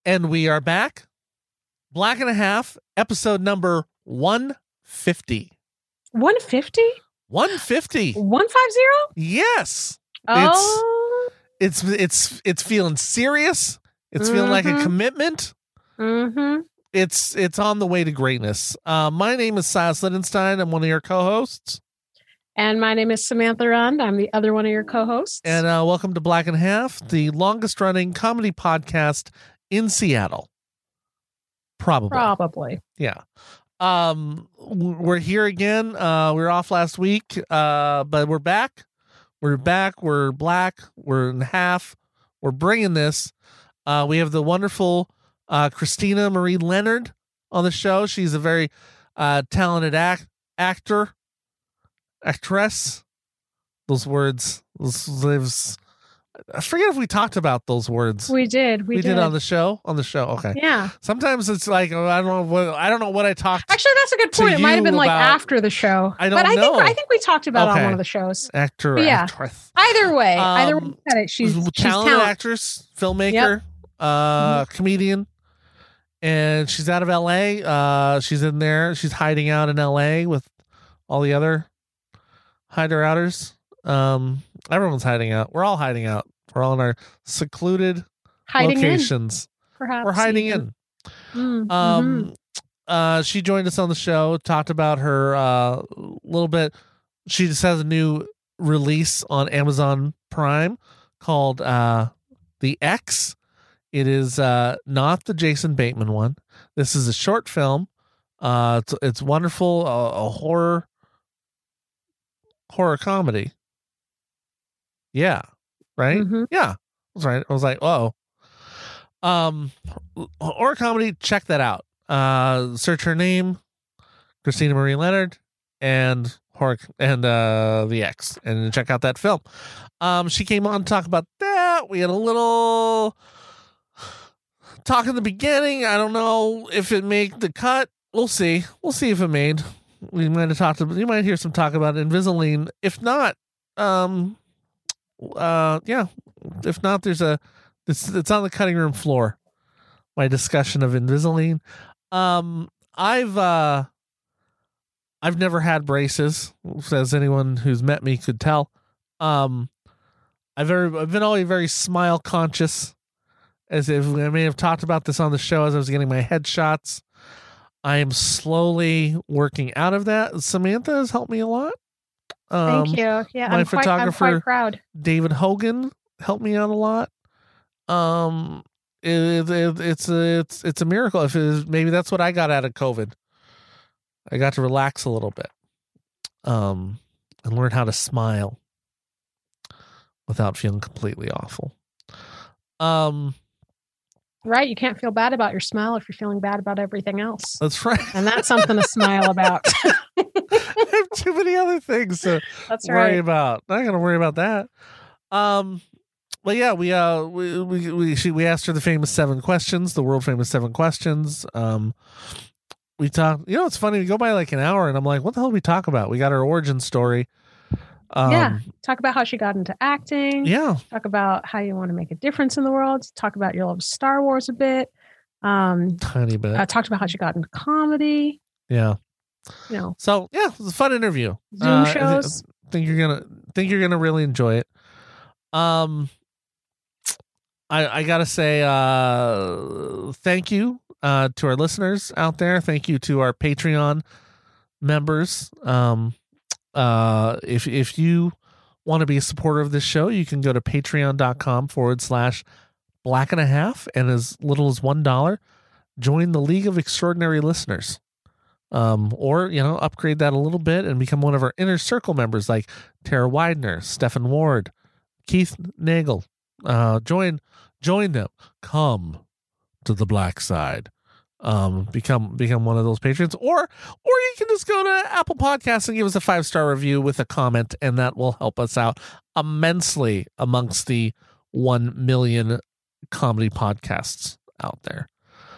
And we are back. Black and a Half, episode number 150. 150? 150. 150? Yes. Oh. It's feeling serious. It's feeling like a commitment. Mm-hmm. It's on the way to greatness. My name is Silas Lidenstein. I'm one of your co-hosts. And my name is Samantha Rund. I'm the other one of your co-hosts. And welcome to Black and a Half, the longest running comedy podcast in Seattle. Probably. Yeah. We're here again. We were off last week, but we're back. We're back. We're black. We're in half. We're bringing this. We have the wonderful Christina Marie Leonard on the show. She's a very talented actress. Those words. I forget if we talked about those words. We did. We did on the show. Okay. Yeah. Sometimes it's like I don't know what I talked. Actually, that's a good point. It might have been like after the show. I don't know. I think we talked about it on one of the shows. Actress. Either way, either way said it. She's talented actress, filmmaker, comedian, and she's out of LA. She's in there. She's hiding out in LA with all the other hider-outers. Everyone's hiding out. We're all hiding out. We're all in our secluded locations. Perhaps we're hiding in. She joined us on the show, talked about her little bit. She just has a new release on Amazon Prime called The X. It is not the Jason Bateman one. This is a short film. It's wonderful. A horror comedy. Yeah. Right? Mm-hmm. Yeah. That's right. I was like, oh. Horror comedy, check that out. Search her name, Christina Marie Leonard, and The X, and check out that film. She came on to talk about that. We had a little talk in the beginning. I don't know if it made the cut. We'll see if it made. You might hear some talk about Invisalign. If not, if not, it's on the cutting room floor. My discussion of Invisalign. I've never had braces, as anyone who's met me could tell. I've been always very smile conscious, as if I may have talked about this on the show as I was getting my headshots. I am slowly working out of that. Samantha has helped me a lot. Thank you. Yeah, my photographer, I'm quite proud. David Hogan, helped me out a lot. It's a miracle. If maybe that's what I got out of COVID. I got to relax a little bit, and learn how to smile without feeling completely awful. Right, you can't feel bad about your smile if you're feeling bad about everything else. That's right, and that's something to smile about. I have too many other things to worry about. Not gonna worry about that. But yeah, we asked her the famous 7 questions, the world famous 7 questions. We talked. It's funny. We go by like an hour, and I'm like, what the hell did we talk about? We got her origin story. Talk about how she got into acting. Yeah, talk about how you want to make a difference in the world. Talk about your love of Star Wars a bit. Tiny bit. Talked about how she got into comedy. Yeah. So yeah, it was a fun interview. Zoom shows. I think you're gonna really enjoy it. I gotta say, thank you to our listeners out there. Thank you to our Patreon members. If you want to be a supporter of this show, you can go to patreon.com/blackandahhalf, and as little as $1, join the League of Extraordinary Listeners. Or upgrade that a little bit and become one of our inner circle members like Tara Widener, Stephen Ward, Keith Nagel. Join them. Come to the black side. Become one of those patrons, or you can just go to Apple Podcasts and give us a 5-star review with a comment, and that will help us out immensely amongst the 1 million comedy podcasts out there.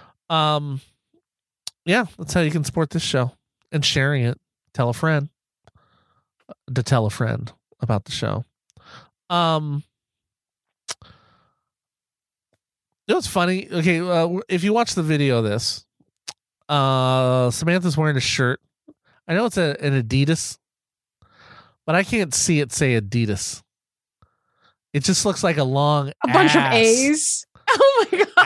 Yeah, that's how you can support this show, and sharing it. Tell a friend to tell a friend about the show. It was funny. Okay, if you watch the video of this, Samantha's wearing a shirt. I know it's an Adidas, but I can't see it say Adidas. It just looks like a long bunch of A's. Oh my god.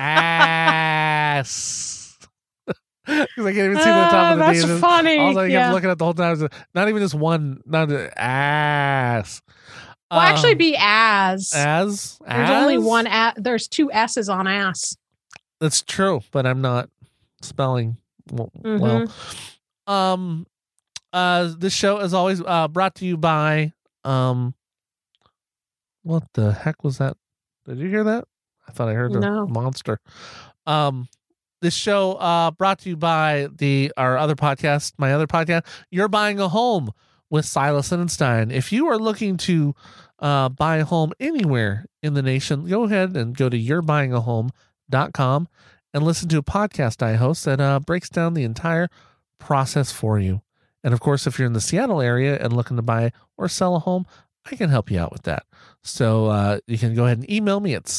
Ass. Because I can't even see the top of the That's D. funny. Also, I kept Yeah. looking at the whole time. Not even just one. Not ass. Well, actually, be as. There's There's only one. There's two S's on ass. That's true, but I'm not spelling well. Mhm. This show is always brought to you by what the heck was that? Did you hear that? I thought I heard No. a monster. This show brought to you by our other podcast, my other podcast, You're Buying a Home with Silas Lindenstein. If you are looking to buy a home anywhere in the nation, go ahead and go to yourbuyingahome.com and listen to a podcast I host that breaks down the entire process for you. And of course, if you're in the Seattle area and looking to buy or sell a home, I can help you out with that. So you can go ahead and email me at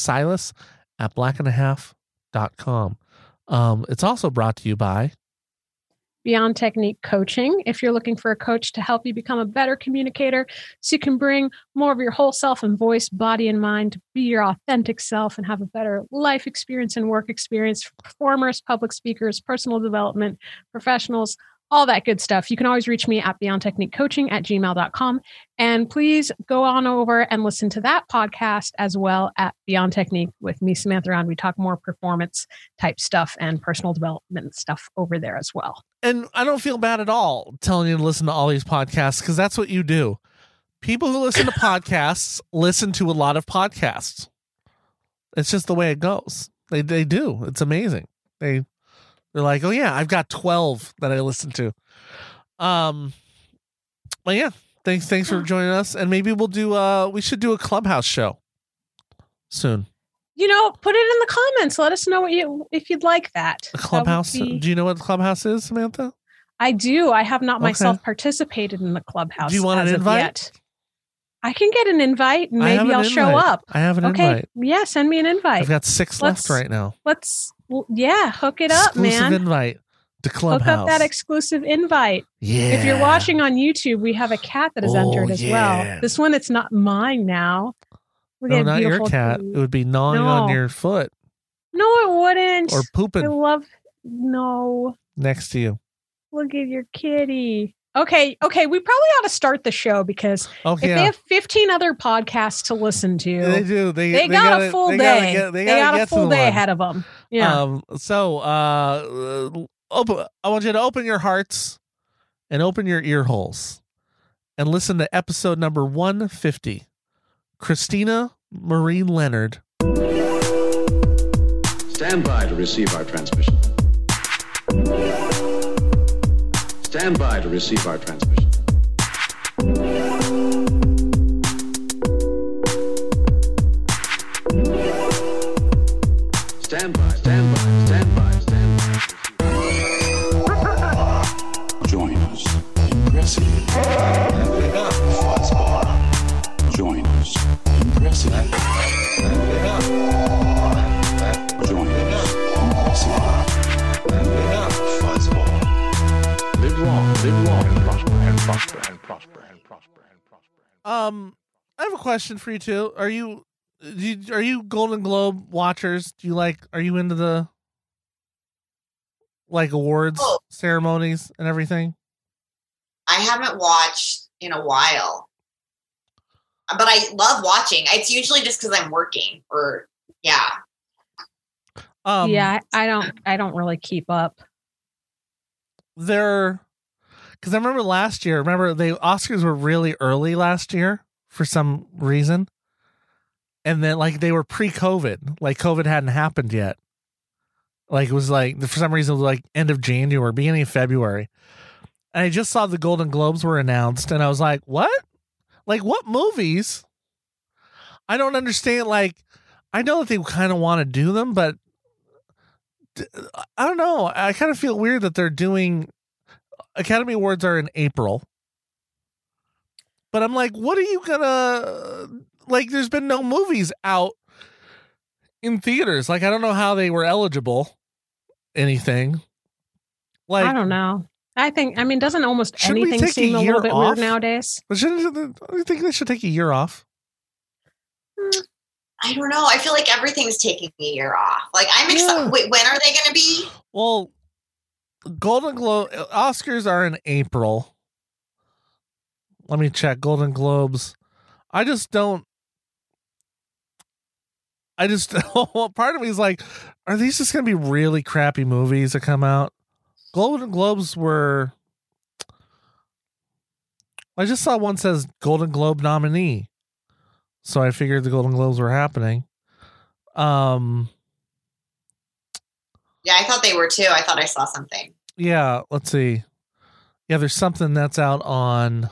silas@blackandahhalf.com. It's also brought to you by Beyond Technique Coaching. If you're looking for a coach to help you become a better communicator so you can bring more of your whole self and voice, body, and mind to be your authentic self and have a better life experience and work experience for performers, public speakers, personal development, professionals, all that good stuff. You can always reach me at beyondtechniquecoaching@gmail.com. And please go on over and listen to that podcast as well at Beyond Technique with me, Samantha Round. We talk more performance type stuff and personal development stuff over there as well. And I don't feel bad at all telling you to listen to all these podcasts because that's what you do. People who listen to podcasts listen to a lot of podcasts. It's just the way it goes. They do. It's amazing. They're like, oh yeah, I've got 12 that I listen to. But yeah, thanks for joining us. And maybe we should do a Clubhouse show soon. You know, put it in the comments. Let us know if you'd like that. A Clubhouse. Do you know what Clubhouse is, Samantha? I do. I have not myself participated in the Clubhouse. Do you want an invite? Yet. I can get an invite and maybe I'll show up. I have an invite. Yeah, send me an invite. I've got 6 left right now. Hook it up, man. Exclusive invite to Clubhouse. Hook up that exclusive invite. Yeah. If you're watching on YouTube, we have a cat that is entered as well. This one, it's not mine now. No, not your cat. It would be gnawing on your foot. No, it wouldn't. Or pooping. No. Next to you. Look at your kitty. Okay. We probably ought to start the show because if they have 15 other podcasts to listen to, they do. They got a full day. They got a full day ahead of them. Yeah. I want you to open your hearts and open your ear holes and listen to episode number 150. Christina Marie Leonard. Stand by to receive our transmission. Stand by to receive our transmission. Stand by, stand by, stand by, stand by. Join us in President. Fuzzball. Join us in President. Join us in President. Fuzzball. Live long and prosper and prosper and prosper and prosper and prosper. I have a question for you two. Are you Golden Globe watchers? Are you into the awards ceremonies and everything? I haven't watched in a while, but I love watching. It's usually just because I'm working I don't really keep up. Because I remember last year. The Oscars were really early last year for some reason, and then they were pre-COVID. COVID hadn't happened yet. It was for some reason it was end of January, beginning of February, and I just saw the Golden Globes were announced, and I was like, "What? What movies?" I don't understand. I know that they kind of want to do them, but I don't know. I kind of feel weird that they're doing Academy Awards are in April. But I'm like, what are you gonna there's been no movies out in theaters. Like, I don't know how they were eligible. Anything. Like, I don't know. Doesn't almost Shouldn't we anything take a seem a year little bit off? weird nowadays? but don't you think they should take a year off? I don't know. I feel like everything's taking a year off. Like, I'm excited. Yeah. Wait, when are they going to be? Well, Golden Globe Oscars are in April. Let me check. Golden Globes. I just part of me is like, are these just going to be really crappy movies that come out? Golden Globes were, I just saw one says Golden Globe nominee. So I figured the Golden Globes were happening. Yeah, I thought they were too. I thought I saw something. Yeah, let's see. Yeah, there's something that's out on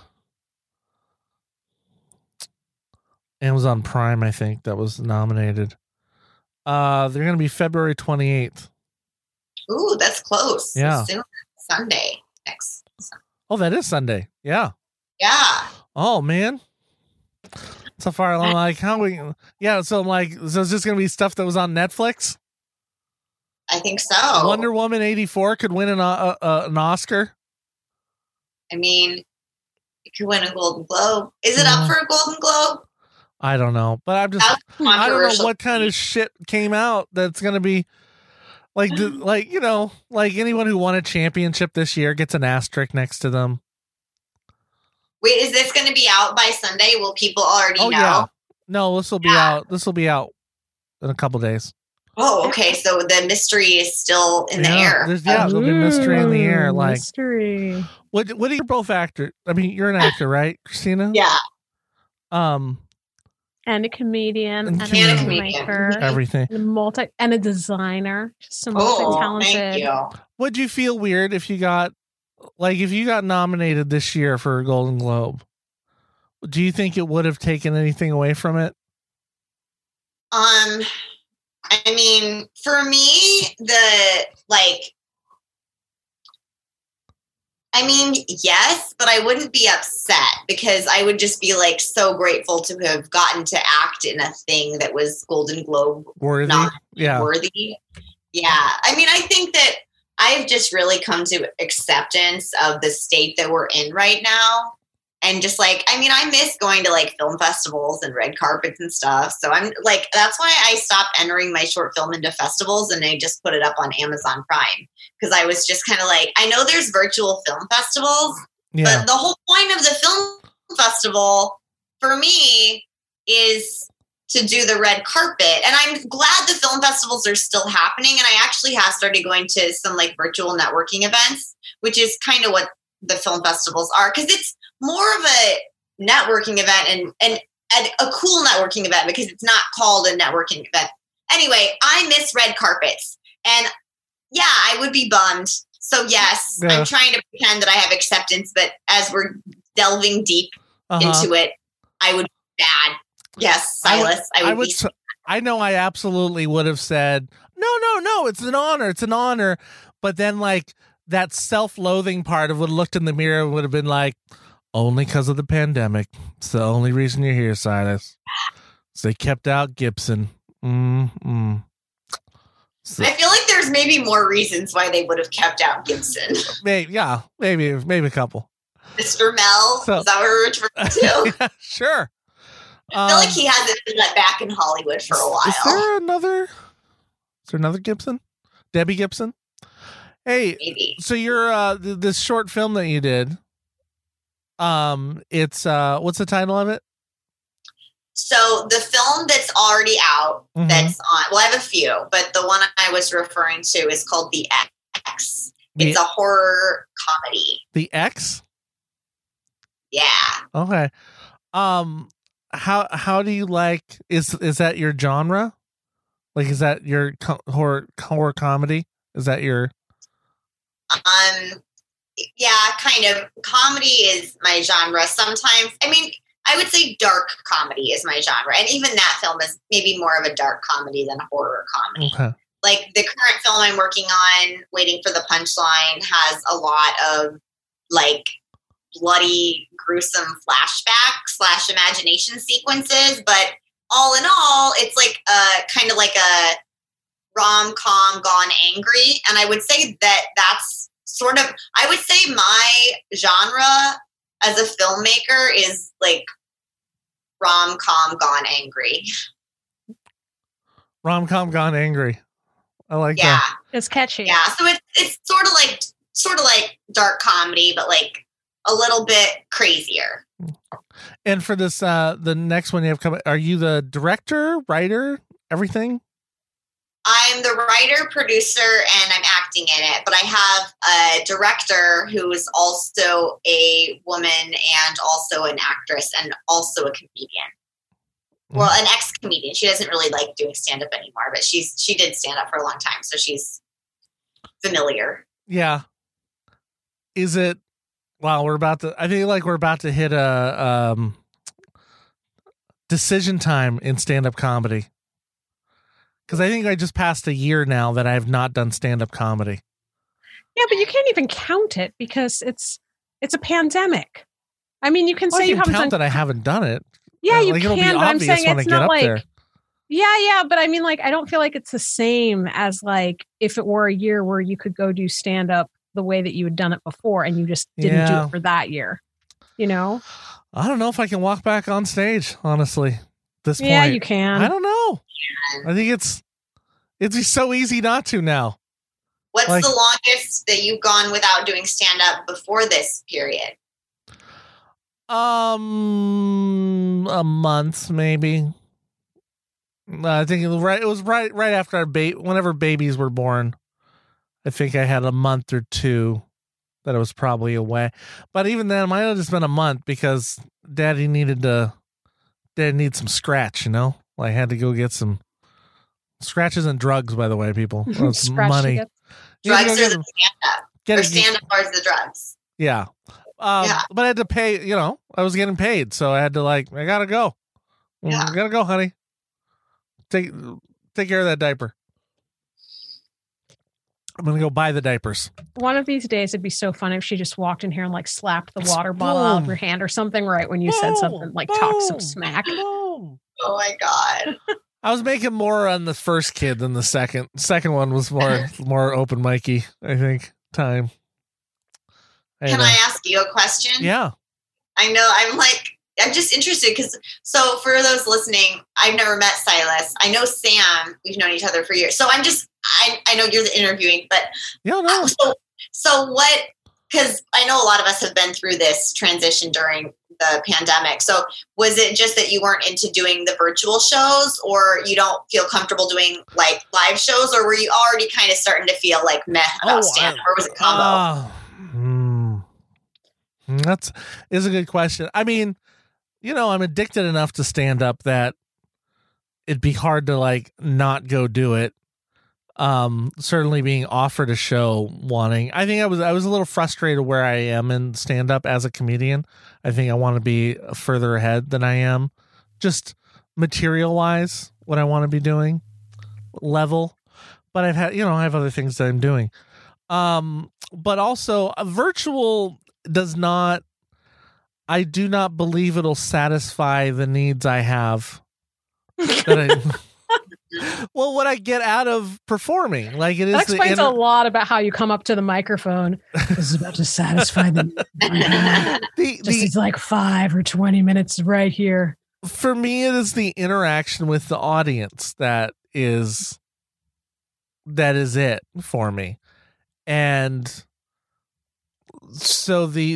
Amazon Prime, I think, that was nominated. They're going to be February 28th. Ooh, that's close. Yeah. Soon. Sunday. Next Sunday. Oh, that is Sunday. Yeah. Yeah. Oh, man. So far, I'm like, so I'm like, so it's just going to be stuff that was on Netflix? I think so. Wonder Woman 84 could win an Oscar. I mean, it could win a Golden Globe. Is it up for a Golden Globe? I don't know, but I don't know what kind of shit came out that's going to be like, like anyone who won a championship this year gets an asterisk next to them. Wait, is this going to be out by Sunday? Will people already know? Yeah. No, this will be out. This will be out in a couple days. Oh, okay. So the mystery is still in the air. There'll be mystery in the air. Like, mystery. What are you both actors? I mean, you're an actor, right, Christina? Yeah. And a comedian, and a filmmaker, everything, and a designer. Just so multi-talented. Thank you. Would you feel weird if you got nominated this year for a Golden Globe? Do you think it would have taken anything away from it? I mean, for me, yes, but I wouldn't be upset because I would just be like so grateful to have gotten to act in a thing that was Golden Globe worthy. Worthy. Yeah. I mean, I think that I've just really come to acceptance of the state that we're in right now. And just I miss going to like film festivals and red carpets and stuff. So I'm like, that's why I stopped entering my short film into festivals and I just put it up on Amazon Prime. Because I was just kind of like, I know there's virtual film festivals, but the whole point of the film festival for me is to do the red carpet. And I'm glad the film festivals are still happening. And I actually have started going to some like virtual networking events, which is kind of what the film festivals are. Because it's more of a networking event and a cool networking event because it's not called a networking event. Anyway, I miss red carpets. And yeah, I would be bummed. So yes, I'm trying to pretend that I have acceptance, but as we're delving deep into it, I would be bad. Yes, Silas, I would be. I know I absolutely would have said, no, it's an honor. It's an honor. But then like that self-loathing part of would have looked in the mirror and would have been like, only because of the pandemic. It's the only reason you're here, Silas. So they kept out Gibson. So, I feel like there's maybe more reasons why they would have kept out Gibson. Maybe a couple. Mr. Mel, is that what we're referring to? Yeah, sure. I feel like he hasn't been let back in Hollywood for a while. Is there another Gibson? Debbie Gibson? Hey, maybe. So you're this short film that you did. It's what's the title of it? So the film that's already out, that's on, well, I have a few, but the one I was referring to is called The X. It's a horror comedy. The X? Yeah. Okay. How do you like, is that your genre? Like, is that your horror comedy? Is that your? Yeah, kind of. Comedy is my genre. Sometimes, I would say dark comedy is my genre. And even that film is maybe more of a dark comedy than a horror comedy. Okay. Like the current film I'm working on, Waiting for the Punchline, has a lot of like bloody, gruesome flashback / imagination sequences, but all in all, it's like kind of like a rom-com gone angry. And I would say that that's sort of, I would say my genre as a filmmaker is like rom-com gone angry. Rom-com gone angry. I like Yeah. that. It's catchy. Yeah. So it's sort of like dark comedy, but like a little bit crazier. And for this, the next one you have coming, are you the director, writer, everything? I'm the writer, producer, and I'm acting in it. But I have a director who is also a woman and also an actress and also a comedian. Well, an ex-comedian. She doesn't really like doing stand-up anymore, but she did stand-up for a long time, so she's familiar. Yeah. Is it? Wow, I feel like we're about to hit a decision time in stand-up comedy. Because I think I just passed a year now that I have not done stand-up comedy. Yeah, but you can't even count it because it's a pandemic. I mean, you can say you haven't count done that I haven't done it. Yeah, you it'll be can, but I'm obvious saying when I it's get not up like there. Yeah, but I mean, like, I don't feel like it's the same as like if it were a year where you could go do stand up the way that you had done it before and you just didn't do it for that year. You know? I don't know if I can walk back on stage, honestly. This point. Yeah, you can. I don't know. I think it's so easy not to now. What's the longest that you've gone without doing stand up before this period? A month maybe. I think it was right after our whenever babies were born. I think I had a month or two that I was probably away. But even then, it might have just been a month because Daddy needed some scratch, you know? I had to go get some scratches and drugs, by the way, people. Some money. Drugs or the stand-up? Or stand-up or the drugs? Yeah. But I had to pay, you know, I was getting paid. So I had to I gotta go. Yeah. I gotta go, honey. Take care of that diaper. I'm going to go buy the diapers. One of these days, it'd be so fun if she just walked in here and slapped the water bottle out of your hand or something right when you said something, talk some smack. Oh my God. I was making more on the first kid than the second. Second one was more open micy, I think, time. Can I ask you a question? Yeah. I know. I'm just interested because, so for those listening, I've never met Silas. I know Sam. We've known each other for years. So I know you're the interviewing, but yeah, no. So what, because I know a lot of us have been through this transition during the pandemic. So was it just that you weren't into doing the virtual shows or you don't feel comfortable doing live shows, or were you already kind of starting to feel meh about stand-up, or was it combo? That is a good question. I mean, you know, I'm addicted enough to stand up that it'd be hard to not go do it. Certainly being offered a show, I think I was a little frustrated where I am in stand up as a comedian. I think I want to be further ahead than I am, just material wise, what I want to be doing level. But I have other things that I'm doing. But also virtual I do not believe it'll satisfy the needs I have. Well, what I get out of performing, that explains a lot about how you come up to the microphone. This is about to satisfy them. It's 5 or 20 minutes right here. For me, it is the interaction with the audience that is it for me, and so the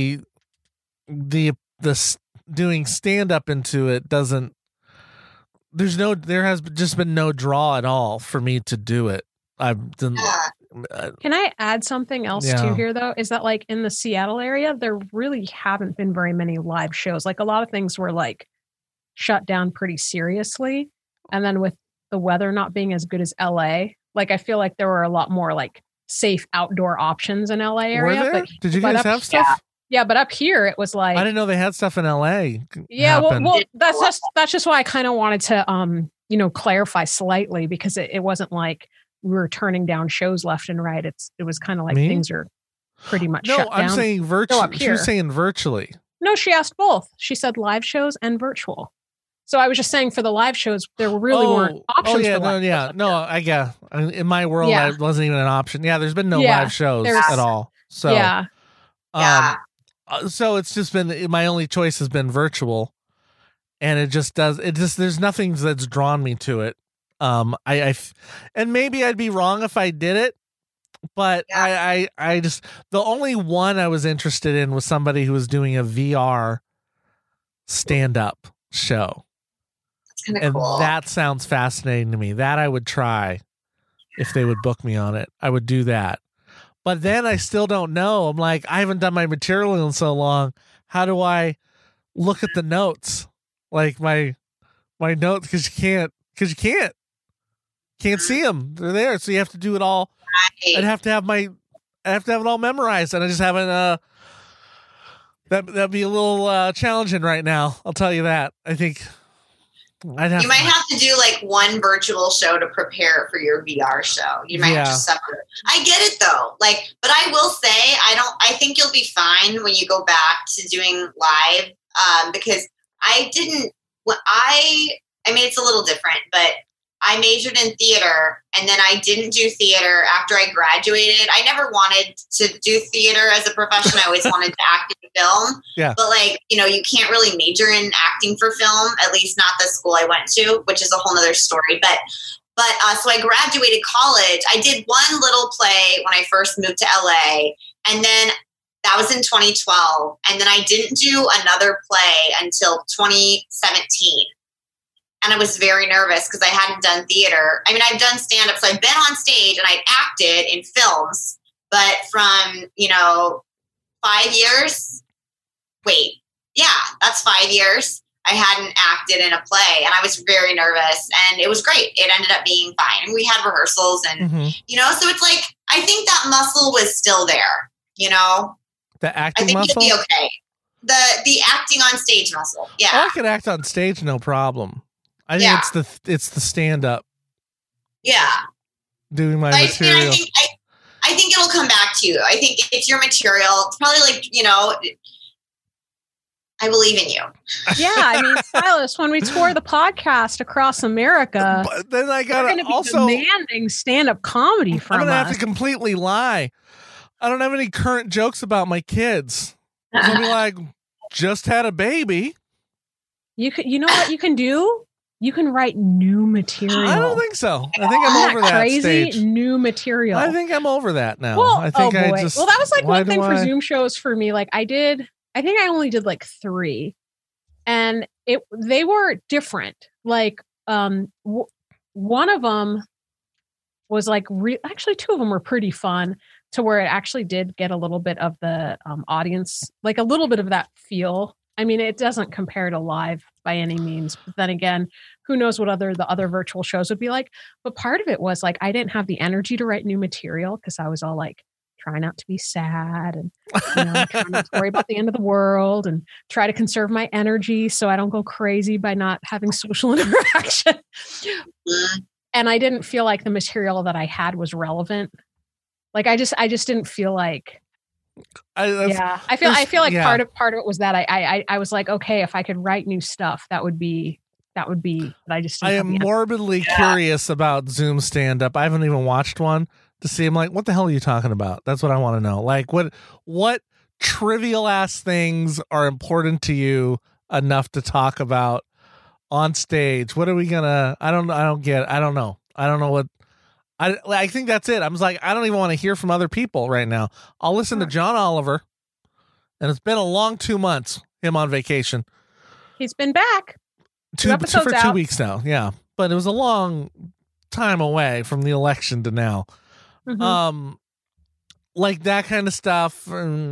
doing stand up into it doesn't. There has just been no draw at all for me to do it. I've done. Can I add something else too here though? Is that in the Seattle area, there really haven't been very many live shows. A lot of things were shut down pretty seriously. And then with the weather not being as good as LA, I feel like there were a lot more safe outdoor options in LA area. Were there? Did you guys have stuff? Yeah, but up here it was I didn't know they had stuff in LA. Yeah, well, that's just why I kind of wanted to clarify slightly, because it wasn't we were turning down shows left and right. It was kind of things are pretty much shut down. No, I'm saying virtually. Up here. She was saying virtually. No, she asked both. She said live shows and virtual. So I was just saying for the live shows, there really weren't options. Oh yeah, for live shows. I guess in my world, Yeah. it wasn't even an option. Yeah, there's been no Yeah, live shows there's- at all. So Yeah. Yeah. So it's just been my only choice has been virtual, and there's nothing that's drawn me to it. And maybe I'd be wrong if I did it, but Yeah. I just the only one I was interested in was somebody who was doing a VR stand-up show. It's kind of And cool. that sounds fascinating to me. That I would try if they would book me on it. I would do that. But then I still don't know. I'm like, I haven't done my material in so long. How do I look at the notes? Like my notes, because you can't see them. They're there. So you have to do it all. Right. I have to have it all memorized. And I just haven't, that'd be a little challenging right now. I'll tell you that. I think I'd have You might have to do like one virtual show to prepare for your VR show. You might have to separate. I get it though. Like, but I will say, I think you'll be fine when you go back to doing live. Because I mean, it's a little different, but I majored in theater and then I didn't do theater after I graduated. I never wanted to do theater as a profession. I always wanted to act in film. Yeah. But like, you can't really major in acting for film, at least not the school I went to, which is a whole nother story. But so I graduated college. I did one little play when I first moved to LA, and then that was in 2012. And then I didn't do another play until 2017. And I was very nervous because I hadn't done theater. I mean, I've done stand-up, so I've been on stage and I've acted in films. But from, 5 years, that's 5 years. I hadn't acted in a play and I was very nervous and it was great. It ended up being fine. And we had rehearsals and, so it's like, I think that muscle was still there, the I acting think muscle. you'll be okay. The acting on stage muscle. Yeah. I could act on stage, no problem. I think it's the stand up Yeah. doing my But material. I think it'll come back to you. I think it's your material. It's probably like, I believe in you. Yeah, I mean, Silas, when we tour the podcast across America, But then I they're gotta going to be also. demanding stand-up comedy I'm from gonna have us. to completely lie. I don't have any current jokes about my kids. I'll be like, just had a baby. You know what you can do? You can write new material. I don't think so. I think Isn't I'm over that crazy? stage. New material. I think I'm over that now. Well, I think oh boy. Well, that was like why one thing do for I- Zoom shows for me. Like I think I only did like 3, and they were different. Like one of them was like actually 2 of them were pretty fun, to where it actually did get a little bit of the audience, like a little bit of that feel. I mean, it doesn't compare to live by any means, but then again, who knows what the other virtual shows would be like. But part of it was like, I didn't have the energy to write new material because I was all like, try not to be sad and try not to worry about the end of the world and try to conserve my energy so I don't go crazy by not having social interaction. And I didn't feel like the material that I had was relevant. Like I just didn't feel like. I feel like part of it was that I was like, okay, if I could write new stuff, that would be. But I just. I am morbidly curious about Zoom stand up. I haven't even watched one to see. I'm like, what the hell are you talking about? That's what I want to know. Like, what trivial ass things are important to you enough to talk about on stage? What are we gonna? I don't know what. I think that's it. I was like, I don't even want to hear from other people right now. I'll listen to John Oliver, and it's been a long 2 months. Him on vacation. He's been back. 2 episodes for 2 out. weeks now. Yeah, but it was a long time away from the election to now. Mhm. Like that kind of stuff.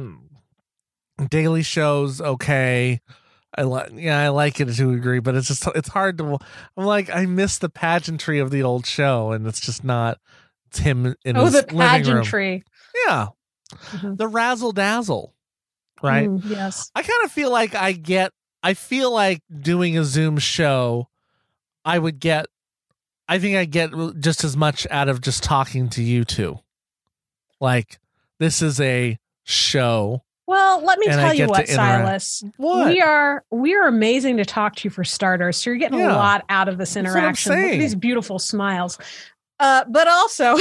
Daily shows, okay. I like it to a degree, but it's hard to. I'm like, I miss the pageantry of the old show, and it's just not. It's him in his the living room. pageantry. Yeah, Mhm. the razzle dazzle, right? Yes. I kind of feel like I feel like doing a Zoom show, I think I get just as much out of just talking to you two. Like, this is a show. Well, let me And I tell you get what, to interact. Silas. What? We are amazing to talk to for starters. So you're getting a Yeah. lot out of this That's what I'm interaction. Look at saying. these beautiful smiles. But also,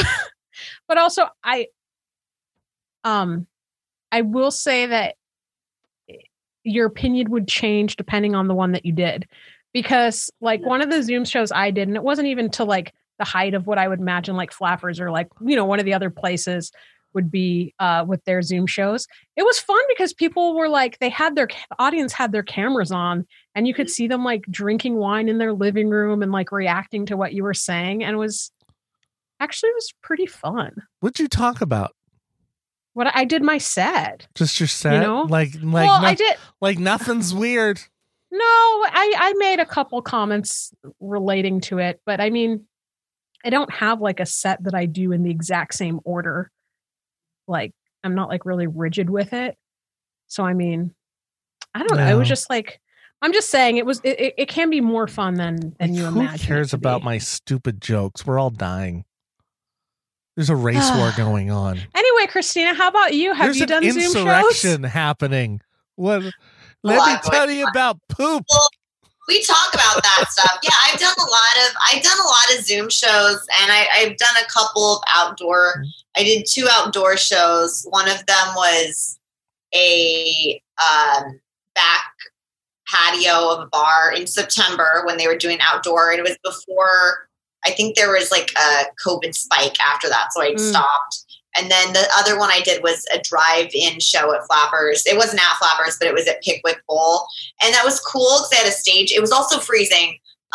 I will say that your opinion would change depending on the one that you did, because like one of the Zoom shows I did, and it wasn't even to like the height of what I would imagine like Flappers or like, you know, one of the other places would be with their Zoom shows. It was fun because people were like, the audience had their cameras on and you could see them like drinking wine in their living room and like reacting to what you were saying. And it was pretty fun. What'd you talk about? What I did my set. Just your set? You know? I did. Like nothing's weird. No, I made a couple comments relating to it, but I mean, I don't have like a set that I do in the exact same order. Like, I'm not like really rigid with it. So, I mean, I don't know. It was just like, I'm just saying it can be more fun than you imagine. Who cares about my stupid jokes? We're all dying. There's a race war going on. Anyway, Christina, how about you? Have you done Zoom shows? There's an insurrection happening. What? Let me tell you about poop. Well, we talk about that stuff. Yeah, I've done a lot of Zoom shows, and I've done a couple of outdoor. I did 2 outdoor shows. One of them was a back patio of a bar in September when they were doing outdoor, and it was before. I think there was like a COVID spike after that, so I stopped. And then the other one I did was a drive-in show at Flappers. It wasn't at Flappers, but it was at Pickwick Bowl. And that was cool because they had a stage. It was also freezing.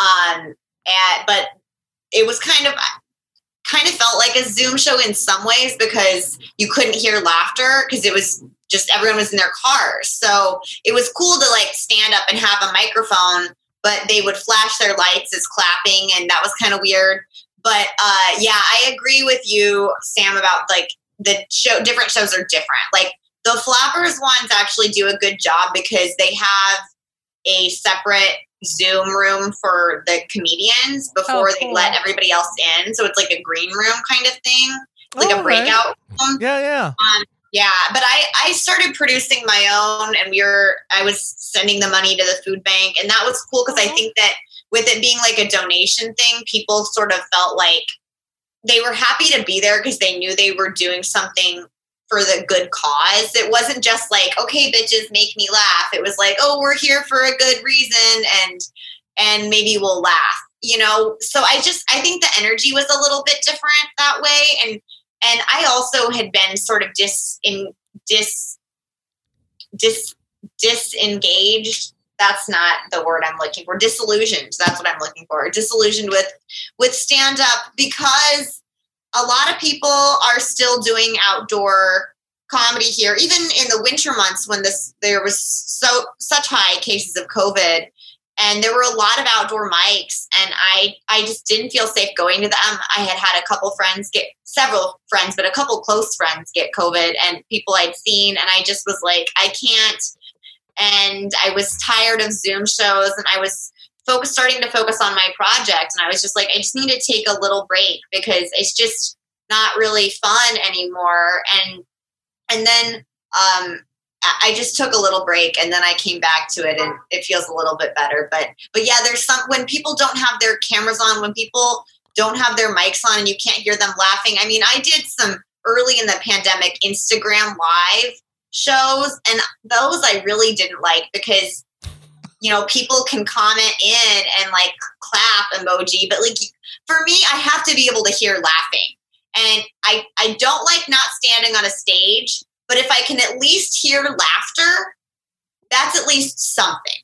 But it was kind of felt like a Zoom show in some ways because you couldn't hear laughter because it was just everyone was in their cars. So it was cool to like stand up and have a microphone, but they would flash their lights as clapping, and that was kind of weird. But yeah, I agree with you, Sam, about like the show. Different shows are different. Like the Flappers ones actually do a good job because they have a separate Zoom room for the comedians before they let everybody else in. So it's like a green room kind of thing, like a breakout room. Yeah. Yeah, but I started producing my own, and I was sending the money to the food bank, and that was cool because I think that with it being like a donation thing, people sort of felt like they were happy to be there because they knew they were doing something for the good cause. It wasn't just like, okay, bitches, make me laugh. It was like, oh, we're here for a good reason, and maybe we'll laugh, you know? So I think the energy was a little bit different that way. And I also had been sort of disengaged. That's not the word I'm looking for. Disillusioned. That's what I'm looking for. Disillusioned with stand-up because a lot of people are still doing outdoor comedy here, even in the winter months when there was such high cases of COVID. And there were a lot of outdoor mics, and I just didn't feel safe going to them. I had a couple friends several friends, but a couple close friends get COVID, and people I'd seen, and I just was like, I can't. And I was tired of Zoom shows, and I was starting to focus on my project. And I was just like, I just need to take a little break because it's just not really fun anymore. And then, I just took a little break, and then I came back to it, and it feels a little bit better. But yeah, when people don't have their cameras on, when people don't have their mics on and you can't hear them laughing. I mean, I did some early in the pandemic Instagram live shows, and those I really didn't like because, you know, people can comment in and like clap emoji, but like for me, I have to be able to hear laughing. And I don't like not standing on a stage. But if I can at least hear laughter, that's at least something.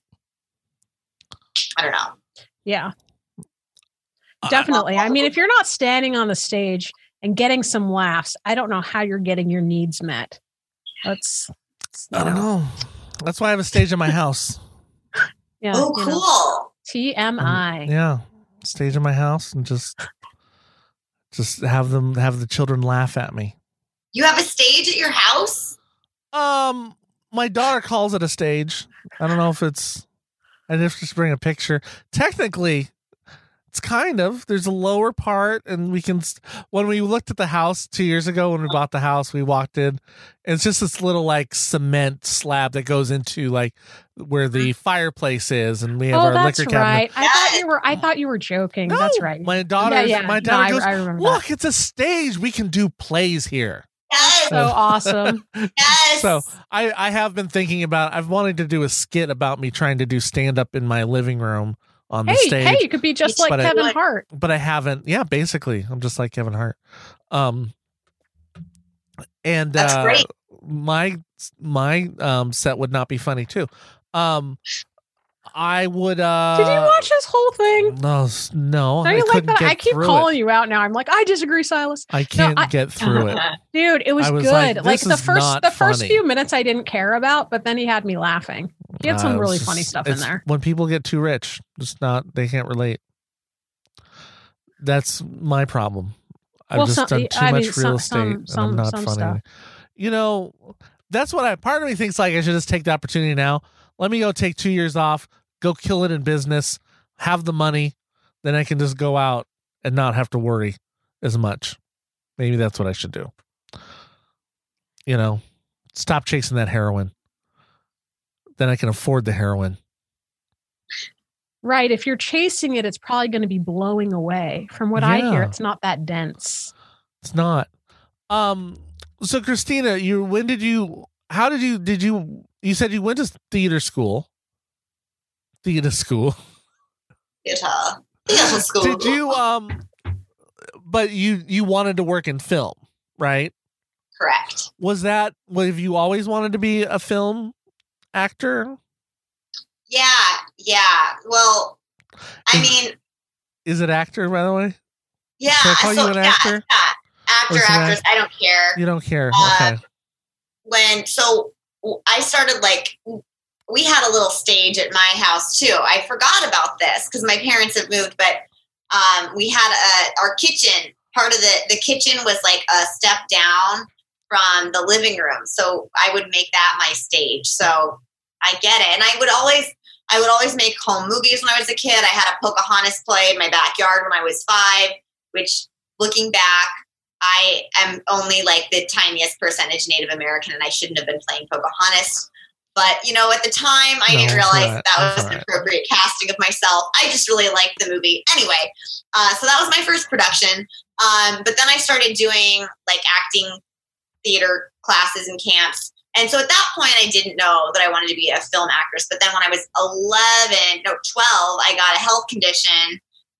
I don't know. Yeah. Definitely. I mean, if you're not standing on the stage and getting some laughs, I don't know how you're getting your needs met. I don't know. That's why I have a stage in my house. Yeah. Oh, cool. TMI. Yeah. Stage in my house and just have the children laugh at me. You have a stage at your house? My daughter calls it a stage. I don't know if I'd have to bring a picture. Technically, It's kind of. There's a lower part, and we can. When we looked at the house 2 years ago, when we bought the house, we walked in, and it's just this little like cement slab that goes into like where the fireplace is, and we have our that's liquor cabinet. right. I thought you were joking. No, that's right. My daughter, Yeah, my daughter goes, I remember look, it's a stage. We can do plays here. Yes. So awesome. Yes. So I have been thinking about. I've wanted to do a skit about me trying to do stand up in my living room on the stage. Hey, you could be just like But Kevin Hart. But I haven't. Yeah, basically, I'm just like Kevin Hart. And That's great. my set would not be funny too. I would. Did you watch this whole thing? No. Don't I you like couldn't that? get I keep through calling it. you out now. I'm like, I disagree, Silas. I can't I- get through it. Dude, it was I was good. like, Like this the is first not funny. few minutes I didn't care about, but then he had me laughing. He had some It's really just- funny stuff in it's there. When people get too rich, just not. They can't relate. That's my problem. I've Well, just some- done too I much mean, real some- estate, and I'm not some funny. stuff. You know, that's what part of me thinks like I should just take the opportunity now. Let me go take 2 years off, go kill it in business, have the money, then I can just go out and not have to worry as much. Maybe that's what I should do. You know, stop chasing that heroin. Then I can afford the heroin. Right. If you're chasing it, it's probably going to be blowing away. From what I hear, Yeah. it's not that dense. It's not. So Christina, you said you went to theater school. Theater school. Theater school. Did you but you wanted to work in film, right? Correct. Have you always wanted to be a film actor? Yeah. Well, I mean, Is it actor, by the way? yeah. Should I call you an actor? Yeah. Actor, Or is it actress. I don't care. You don't care. Uh, Okay. I started like, we had a little stage at my house too. I forgot about this because my parents have moved, but we had our kitchen. Part of the kitchen was like a step down from the living room, so I would make that my stage. So I get it, and I would always make home movies when I was a kid. I had a Pocahontas play in my backyard when I was 5, which, looking back, I am only like the tiniest percentage Native American, and I shouldn't have been playing Pocahontas. But, you know, at the time, I didn't realize that was an appropriate casting of myself. I just really liked the movie. Anyway, so that was my first production. But then I started doing like acting theater classes and camps. And so at that point, I didn't know that I wanted to be a film actress. But then when I was 12, I got a health condition.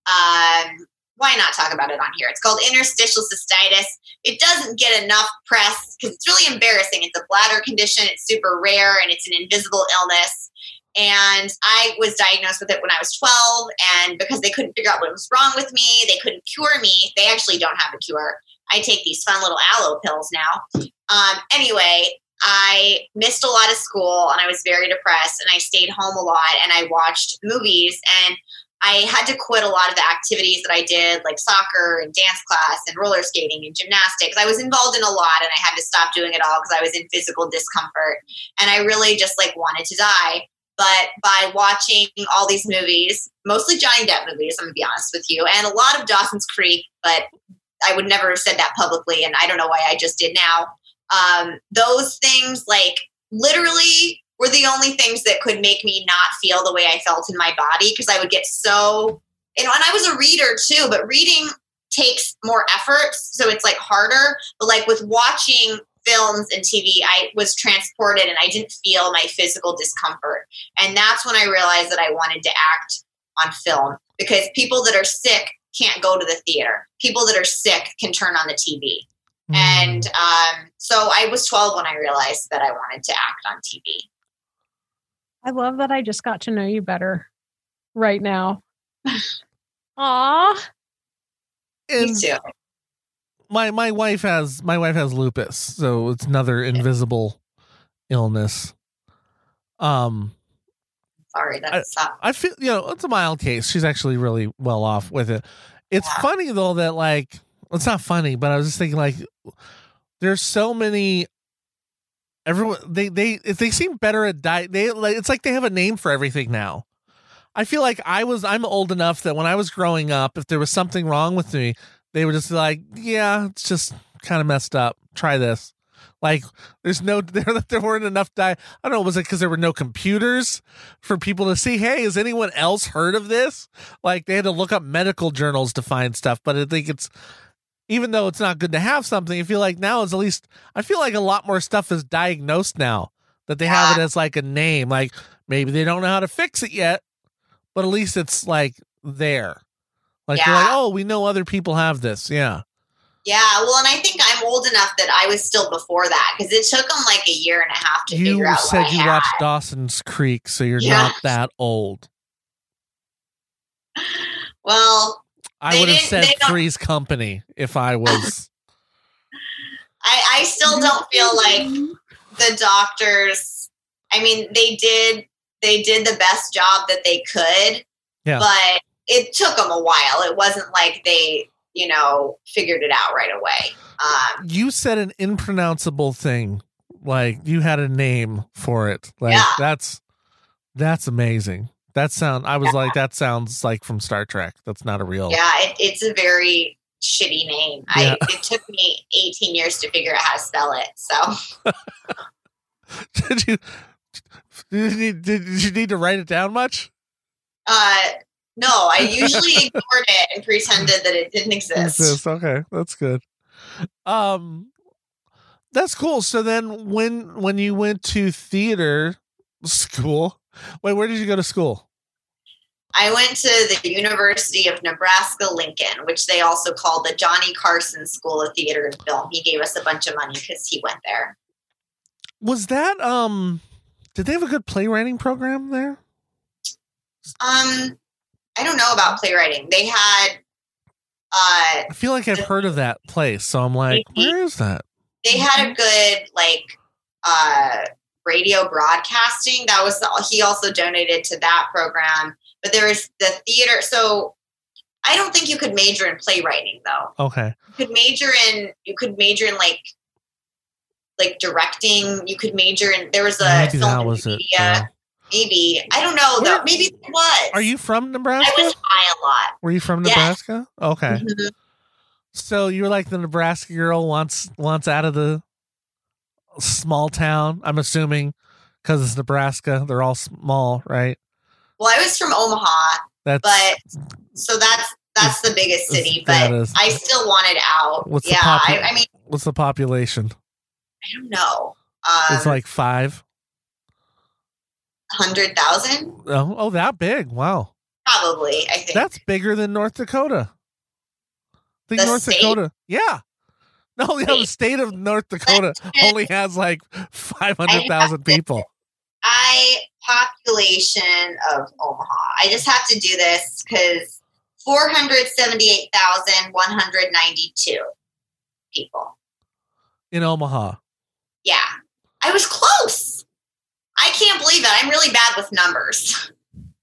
Why not talk about it on here? It's called interstitial cystitis. It doesn't get enough press because it's really embarrassing. It's a bladder condition. It's super rare and it's an invisible illness. And I was diagnosed with it when I was 12. And because they couldn't figure out what was wrong with me, they couldn't cure me. They actually don't have a cure. I take these fun little aloe pills now. Anyway, I missed a lot of school and I was very depressed and I stayed home a lot and I watched movies, and I had to quit a lot of the activities that I did, like soccer and dance class and roller skating and gymnastics. I was involved in a lot and I had to stop doing it all because I was in physical discomfort. And I really just like wanted to die. But by watching all these movies, mostly Johnny Depp movies, I'm going to be honest with you, and a lot of Dawson's Creek, but I would never have said that publicly, and I don't know why I just did now. Those things, like, literally were the only things that could make me not feel the way I felt in my body, because I would get so, you know, and I was a reader too, but reading takes more effort, so it's like harder. But like with watching films and TV, I was transported and I didn't feel my physical discomfort. And that's when I realized that I wanted to act on film, because people that are sick can't go to the theater. People that are sick can turn on the TV. And so I was 12 when I realized that I wanted to act on TV. I love that I just got to know you better right now. Aw. Me too. My wife has lupus, so it's another invisible illness. Sorry, that sucks. I feel, you know, it's a mild case. She's actually really well off with it. It's funny though that, like, it's not funny, but I was just thinking, like, there's so many. Everyone they seem better at diet. They, like, it's like they have a name for everything now. I feel like I'm old enough that when I was growing up, if there was something wrong with me, they were just like, yeah, it's just kind of messed up. Try this. Like there weren't enough I don't know, was it because there were no computers for people to see, hey, has anyone else heard of this? Like they had to look up medical journals to find stuff. But I think even though it's not good to have something, I feel like now is at least, I feel like a lot more stuff is diagnosed now that they have it as like a name. Like maybe they don't know how to fix it yet, but at least it's like there. Like they're like, oh, we know other people have this. Yeah. Yeah, well, and I think I'm old enough that I was still before that because it took them like a year and a half to figure out what I had. You said you watched Dawson's Creek, so you're not that old. Well, I would have said Three's Company if I was. I still don't feel like the doctors. I mean, they did the best job that they could, but it took them a while. It wasn't like they, figured it out right away. You said an impronounceable thing, like you had a name for it. Like that's amazing. That sounds like from Star Trek. That's not a real. Yeah, it's a very shitty name. It took me 18 years to figure out how to spell it. So did you need to write it down much? No, I usually ignored it and pretended that it didn't exist. Okay, that's good. That's cool. So then when you went to theater school, where did you go to school? I went to the University of Nebraska-Lincoln, which they also call the Johnny Carson School of Theater and Film. He gave us a bunch of money because he went there. Was that did they have a good playwriting program there? I don't know about playwriting. They had I feel like I've heard of that place, so I'm like, where is that? They had a good radio broadcasting. That was he also donated to that program. But there was the theater. So I don't think you could major in playwriting though. Okay. You could major in like directing. You could major in, there was a maybe film that was media. it. Yeah. Maybe. I don't know though. Maybe it was. Are you from Nebraska? I was high a lot. Were you from Nebraska? Yes. Okay. Mm-hmm. So you're like the Nebraska girl wants out of the small town, I'm assuming, because it's Nebraska. They're all small, right? Well, I was from Omaha, that's the biggest city, but I still wanted out. I mean, what's the population? I don't know. It's like 500,000. Oh, that big! Wow. Probably, I think that's bigger than North Dakota. I think North Dakota. Yeah. No, the state of North Dakota only has like 500,000 people. Population of Omaha. I just have to do this because 478,192 people in Omaha. Yeah, I was close. I can't believe it. I'm really bad with numbers.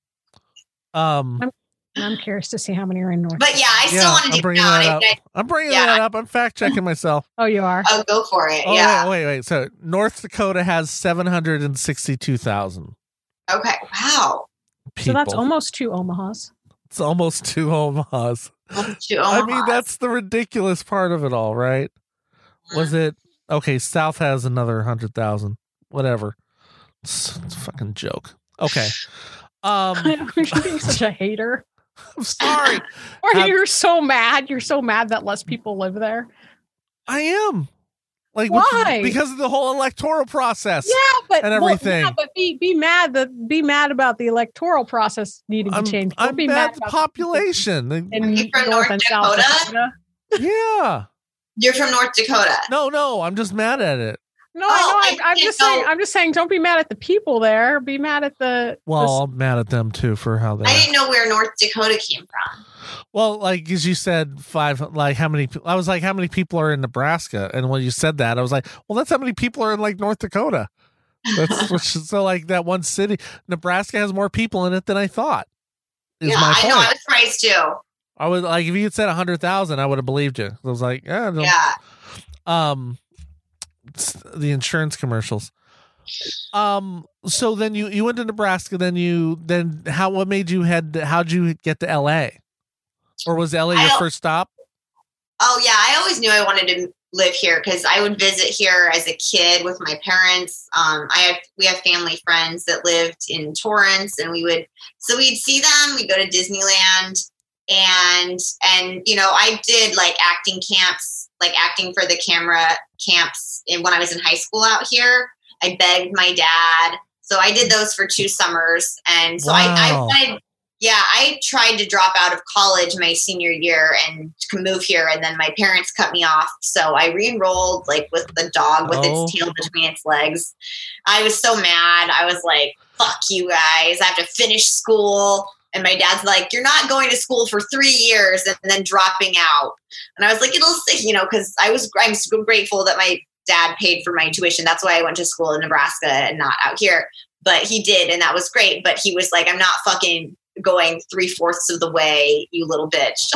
I'm curious to see how many are in North. But yeah, I still want to do that. I'm bringing that up. I'm fact checking myself. Oh, you are? Oh, go for it. Oh, yeah. Wait. So North Dakota has 762,000. Okay. Wow. People. So that's almost 2 Omahas. It's almost 2 Omahas. I mean, that's the ridiculous part of it all, right? Was it okay? South has another 100,000. Whatever. It's a fucking joke. Okay. You're being such a hater. I'm sorry. Or you're so mad. You're so mad that less people live there. I am. Like, why? Because of the whole electoral process. Yeah, but and everything. But be mad about the electoral process needing to change. I'm mad at the population. And you from North Dakota? Yeah. You're from North Dakota. No, I'm just mad at it. No, I'm just saying. Don't be mad at the people there. Be mad at the. Well, I'm mad at them too for how they. I didn't know where North Dakota came from. Well, like as you said, 5. Like how many? I was like, how many people are in Nebraska? And when you said that, I was like, well, that's how many people are in like North Dakota. That's so like that one city. Nebraska has more people in it than I thought. Yeah, I know. I was surprised too. I was like, if you had said 100,000, I would have believed you. I was like, yeah. Yeah. The insurance commercials. So then you went to Nebraska. What made you how'd you get to LA? Or was LA your first stop? Oh yeah, I always knew I wanted to live here because I would visit here as a kid with my parents. We have family friends that lived in Torrance, and we'd see them. We'd go to Disneyland, and I did like acting camps, like acting for the camera camps when I was in high school out here. I begged my dad, so I did those for 2 summers, and so wow. I tried to drop out of college my senior year and move here, and then my parents cut me off. So I re-enrolled like with the dog with its tail between its legs. I was so mad. I was like, fuck you guys. I have to finish school. And my dad's like, you're not going to school for 3 years and then dropping out. And I was like, because I'm so grateful that my dad paid for my tuition. That's why I went to school in Nebraska and not out here. But he did, and that was great. But he was like, I'm not fucking going 3/4 of the way, you little bitch.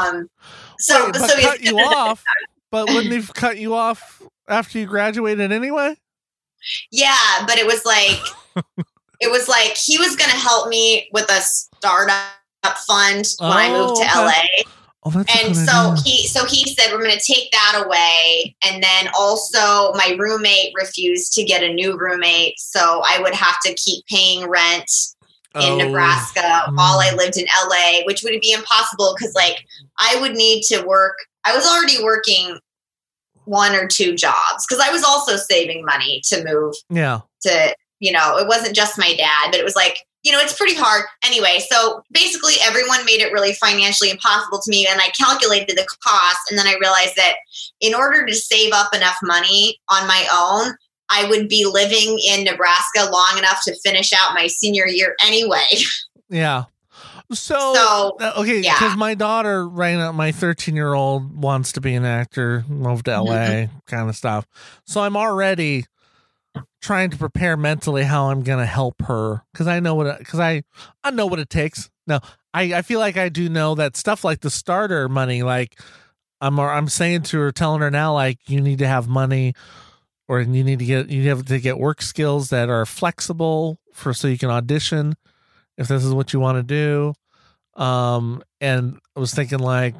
Cut you off. But wouldn't he cut you off after you graduated anyway? Yeah, but it was like he was going to help me with a startup fund when I moved to LA. Oh, that's and so he said, we're going to take that away. And then also my roommate refused to get a new roommate. So I would have to keep paying rent in Nebraska while I lived in LA, which would be impossible because like I would need to work. I was already working 1 or 2 jobs because I was also saving money to move to, it wasn't just my dad, but it was like, it's pretty hard. Anyway, so basically everyone made it really financially impossible to me. And I calculated the cost. And then I realized that in order to save up enough money on my own, I would be living in Nebraska long enough to finish out my senior year anyway. Yeah. So okay, because my daughter, right now, my 13-year-old wants to be an actor, moved to LA, kind of stuff. So I'm already trying to prepare mentally how I'm gonna help her because I know what it takes. Now I feel like I do know that stuff like the starter money. Like I'm saying to her, telling her now, like you need to have money, or you have to get work skills that are flexible so you can audition if this is what you want to do. And I was thinking like,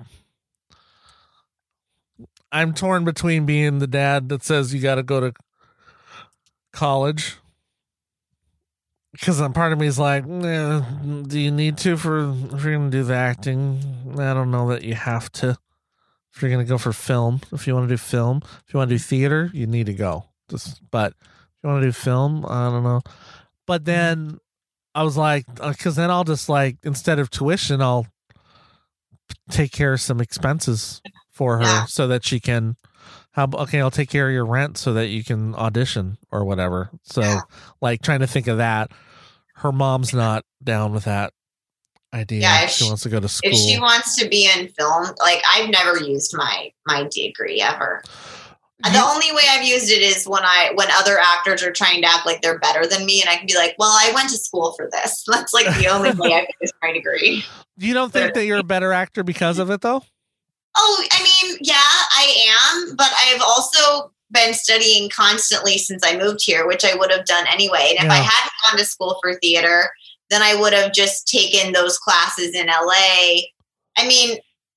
I'm torn between being the dad that says you got to go to college because part of me is like, do you need to if you're going to do the acting? I don't know that you have to. If you're going to go for film, if you want to do film, if you want to do theater, you need to go. But if you want to do film, I don't know. But then I was like, because then I'll just like, instead of tuition, I'll take care of some expenses for her so that she can I'll take care of your rent so that you can audition or whatever. So like trying to think of that. Her mom's not down with that idea. Yeah, she wants to go to school. If she wants to be in film, like I've never used my degree ever. The only way I've used it is when other actors are trying to act like they're better than me, and I can be like, well, I went to school for this. That's like the only way I've used my degree. You don't think that you're a better actor because of it, though? Oh, I mean, yeah, I am, but I've also been studying constantly since I moved here, which I would have done anyway. And if I hadn't gone to school for theater, then I would have just taken those classes in LA. I mean,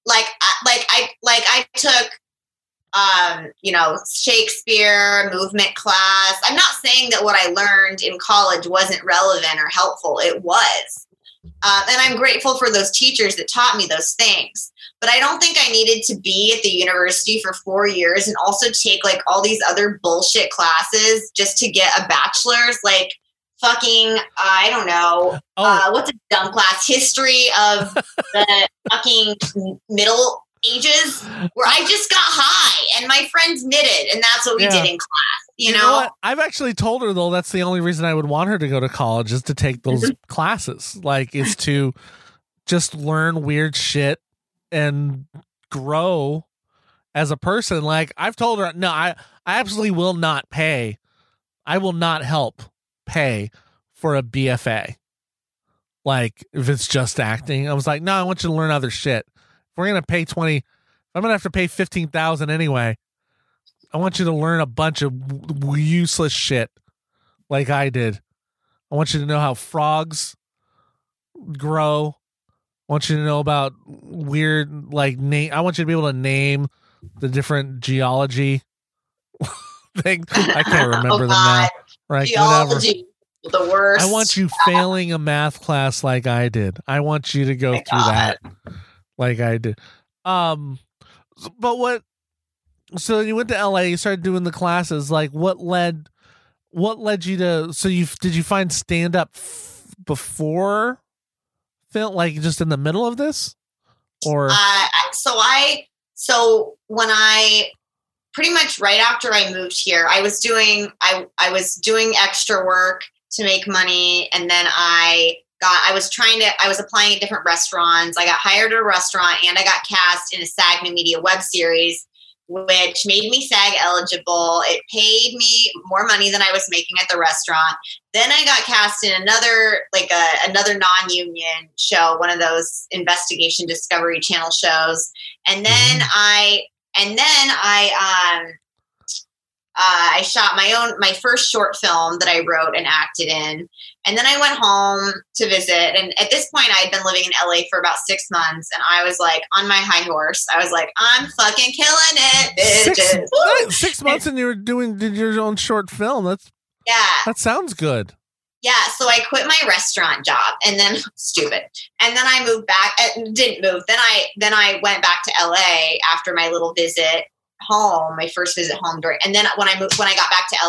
I took Shakespeare, movement class. I'm not saying that what I learned in college wasn't relevant or helpful. It was. And I'm grateful for those teachers that taught me those things. But I don't think I needed to be at the university for 4 years and also take like all these other bullshit classes just to get a bachelor's. Like fucking, I don't know. What's a dumb class? History of the fucking Middle Ages, where I just got high and my friends knitted, and that's what we did in class. You know what? I've actually told her though that's the only reason I would want her to go to college is to take those classes. Like, is to just learn weird shit and grow as a person. Like, I've told her, no, I absolutely will not pay. I will not help pay for a BFA. Like, if it's just acting, I was like, no, I want you to learn other shit. If we're going to pay I'm going to have to pay $15,000 anyway. I want you to learn a bunch of useless shit like I did. I want you to know how frogs grow. I want you to know about weird, like, I want you to be able to name the different geology things. I can't remember them now. Right? Geology, the worst. I want you failing a math class like I did. I want you to go through that like I did. But so you went to LA, you started doing the classes. Like, what led you to, did you find stand up before film, like just in the middle of this? Or so when I pretty much right after I moved here, I was doing extra work to make money, and then I was applying at different restaurants. I got hired at a restaurant, and I got cast in a SAG New Media web series, which made me SAG eligible. It paid me more money than I was making at the restaurant. Then I got cast in another non-union show, one of those investigation Discovery Channel shows. And then I shot my first short film that I wrote and acted in. And then I went home to visit. And at this point, I had been living in LA for about 6 months. And I was like on my high horse. I was like, I'm fucking killing it, bitches. 6 months and did your own short film. That sounds good. Yeah. So I quit my restaurant job and then stupid. And then I moved back, didn't move. Then I went back to LA after my little visit home, my first visit home and then when I got back to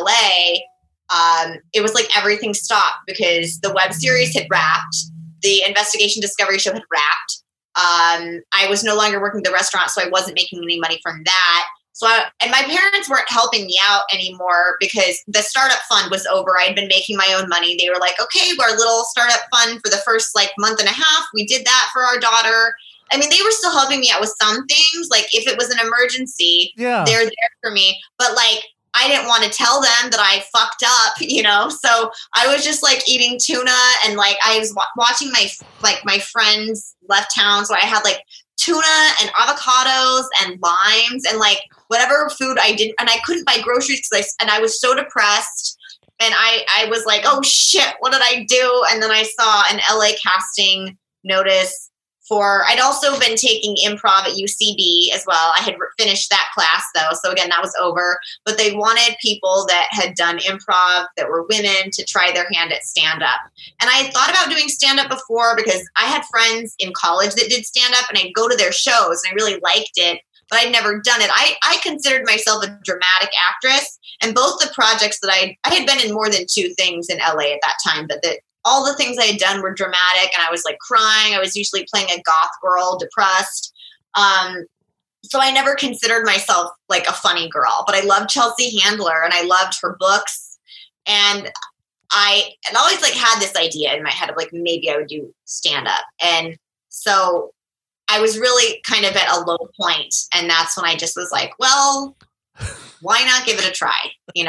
LA, it was like everything stopped because the web series had wrapped, the investigation Discovery show had wrapped. I was no longer working at the restaurant, so I wasn't making any money from that. And my parents weren't helping me out anymore because the startup fund was over. I'd been making my own money. They were like, okay, our little startup fund for the first month and a half, we did that for our daughter. I mean, they were still helping me out with some things. Like if it was an emergency, they're there for me. But I didn't want to tell them that I fucked up, So I was just eating tuna and I was watching my friends left town. So I had tuna and avocados and limes and whatever food I didn't, and I couldn't buy groceries because I was so depressed. And I was like, oh shit, what did I do? And then I saw an LA casting notice I'd also been taking improv at UCB as well. I had finished that class though. So again, that was over, but they wanted people that had done improv that were women to try their hand at stand-up. And I had thought about doing stand-up before because I had friends in college that did stand-up and I'd go to their shows and I really liked it, but I'd never done it. I considered myself a dramatic actress, and both the projects that I had been in more than 2 things in LA at that time, but all the things I had done were dramatic, and I was crying. I was usually playing a goth girl, depressed. So I never considered myself a funny girl, but I loved Chelsea Handler and I loved her books. And I had always had this idea in my head of maybe I would do stand up. And so I was really kind of at a low point. And that's when I just was like, well, why not give it a try?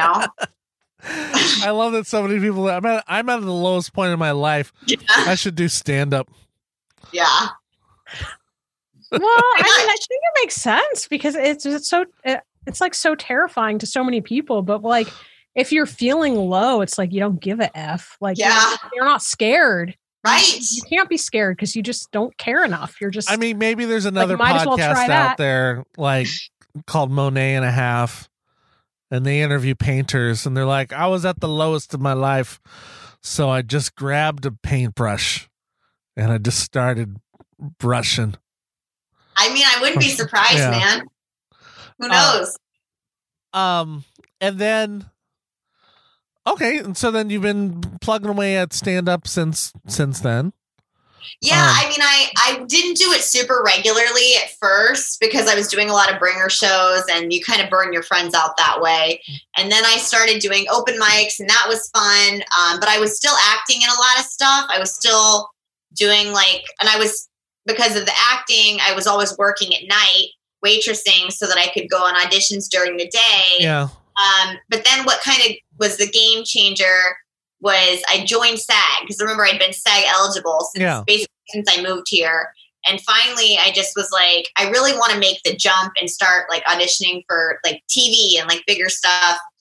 I love that so many people. I'm at the lowest point in my life. Yeah. I should do stand up. Yeah. Well, I think it makes sense because it's so terrifying to so many people. But if you're feeling low, it's you don't give a F. You're not scared. Right. You can't be scared because you just don't care enough. You're just. I mean, maybe there's another podcast out there called Monet and a Half. And they interview painters, and they're like, I was at the lowest of my life, so I just grabbed a paintbrush, and I just started brushing. I mean, I wouldn't be surprised, man. Who knows? And then, okay, and so then you've been plugging away at stand-up since then. Yeah, I mean, I didn't do it super regularly at first because I was doing a lot of bringer shows and you kind of burn your friends out that way. And then I started doing open mics and that was fun. But I was still acting in a lot of stuff. I was still doing because of the acting, I was always working at night, waitressing so that I could go on auditions during the day. Yeah. But then what kind of was the game changer was I joined SAG because remember I'd been SAG eligible since I moved here. And finally I just was like, I really want to make the jump and start auditioning for TV and bigger stuff.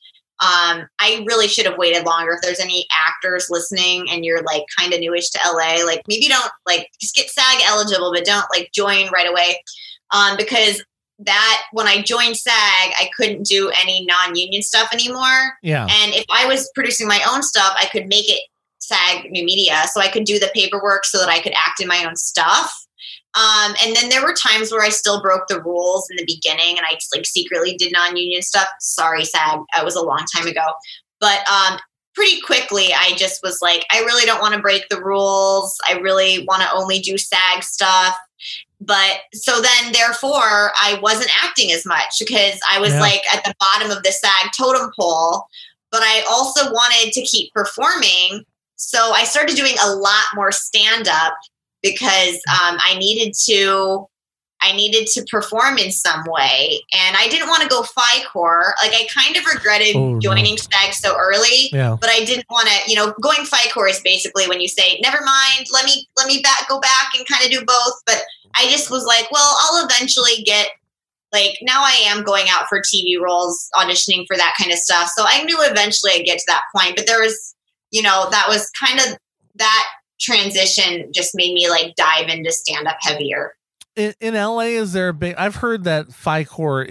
I really should have waited longer. If there's any actors listening and you're like kind of newish to LA, like maybe don't like just get SAG eligible, but don't like join right away. Because that when I joined SAG, I couldn't do any non-union stuff anymore. Yeah. And if I was producing my own stuff, I could make it SAG New Media. So I could do the paperwork so that I could act in my own stuff. And then there were times where I still broke the rules in the beginning and I just like secretly did non-union stuff. Sorry, SAG. That was a long time ago. But pretty quickly, I just was like, I really don't want to break the rules. I really want to only do SAG stuff. But so then, therefore, I wasn't acting as much because I was like at the bottom of the SAG totem pole. But I also wanted to keep performing. So I started doing a lot more stand-up because I needed to perform in some way. And I didn't want to go FICOR. Like I kind of regretted joining SAG so early, but I didn't want to, going FICOR is basically when you say, never mind, let me go back and kind of do both. But I just was like, well, I'll eventually get like, now I am going out for TV roles, auditioning for that kind of stuff. So I knew eventually I'd get to that point, but there was, that was kind of that transition just made me like dive into stand up heavier. In LA, is there a big? I've heard that FICOR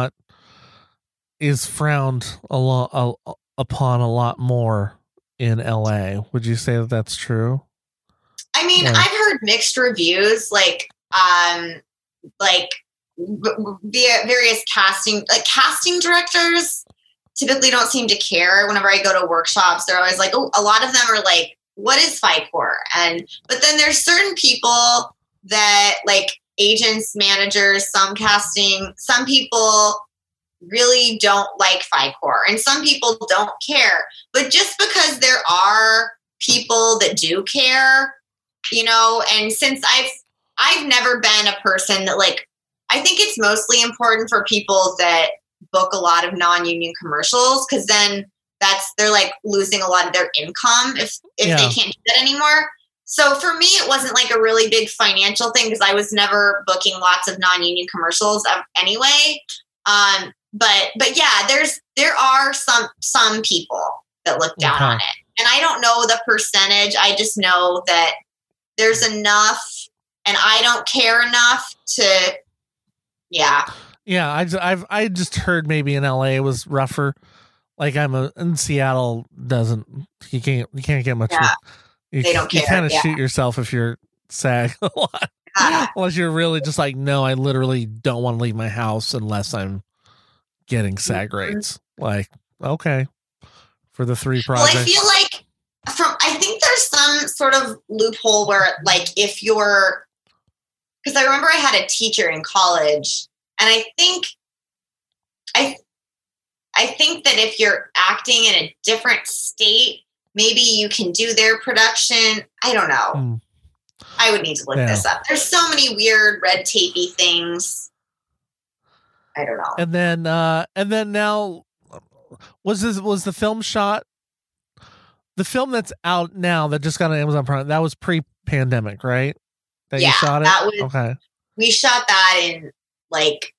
is frowned upon a lot more in LA. Would you say that that's true? I mean, I've heard mixed reviews, like via various casting directors typically don't seem to care. Whenever I go to workshops, they're always like, oh, a lot of them are like, what is FICOR? But then there's certain people that like agents, managers, some people really don't like FICOR and some people don't care. But just because there are people that do care, and since I've never been a person that like, I think it's mostly important for people that book a lot of non-union commercials because then they're like losing a lot of their income if they can't do that anymore. So for me, it wasn't like a really big financial thing because I was never booking lots of non-union commercials anyway. But yeah, there are some people that look down on it, and I don't know the percentage. I just know that there's enough, and I don't care enough to. Yeah. I just heard maybe in LA it was rougher. Like in Seattle you can't get much. Yeah. They don't care. You kind of shoot yourself if you're SAG a lot. Unless you're really just like, no, I literally don't want to leave my house unless I'm getting SAG rates. Like, okay. For the 3 projects. Well, I feel like I think there's some sort of loophole where like if you're, because I remember I had a teacher in college and I think that if you're acting in a different state, maybe you can do their production. I don't know. I would need to look this up. There's so many weird red tapey things. I don't know. And then now was the film shot? The film that's out now that just got on Amazon Prime, that was pre-pandemic, right? That you shot it? That was, okay. We shot that in like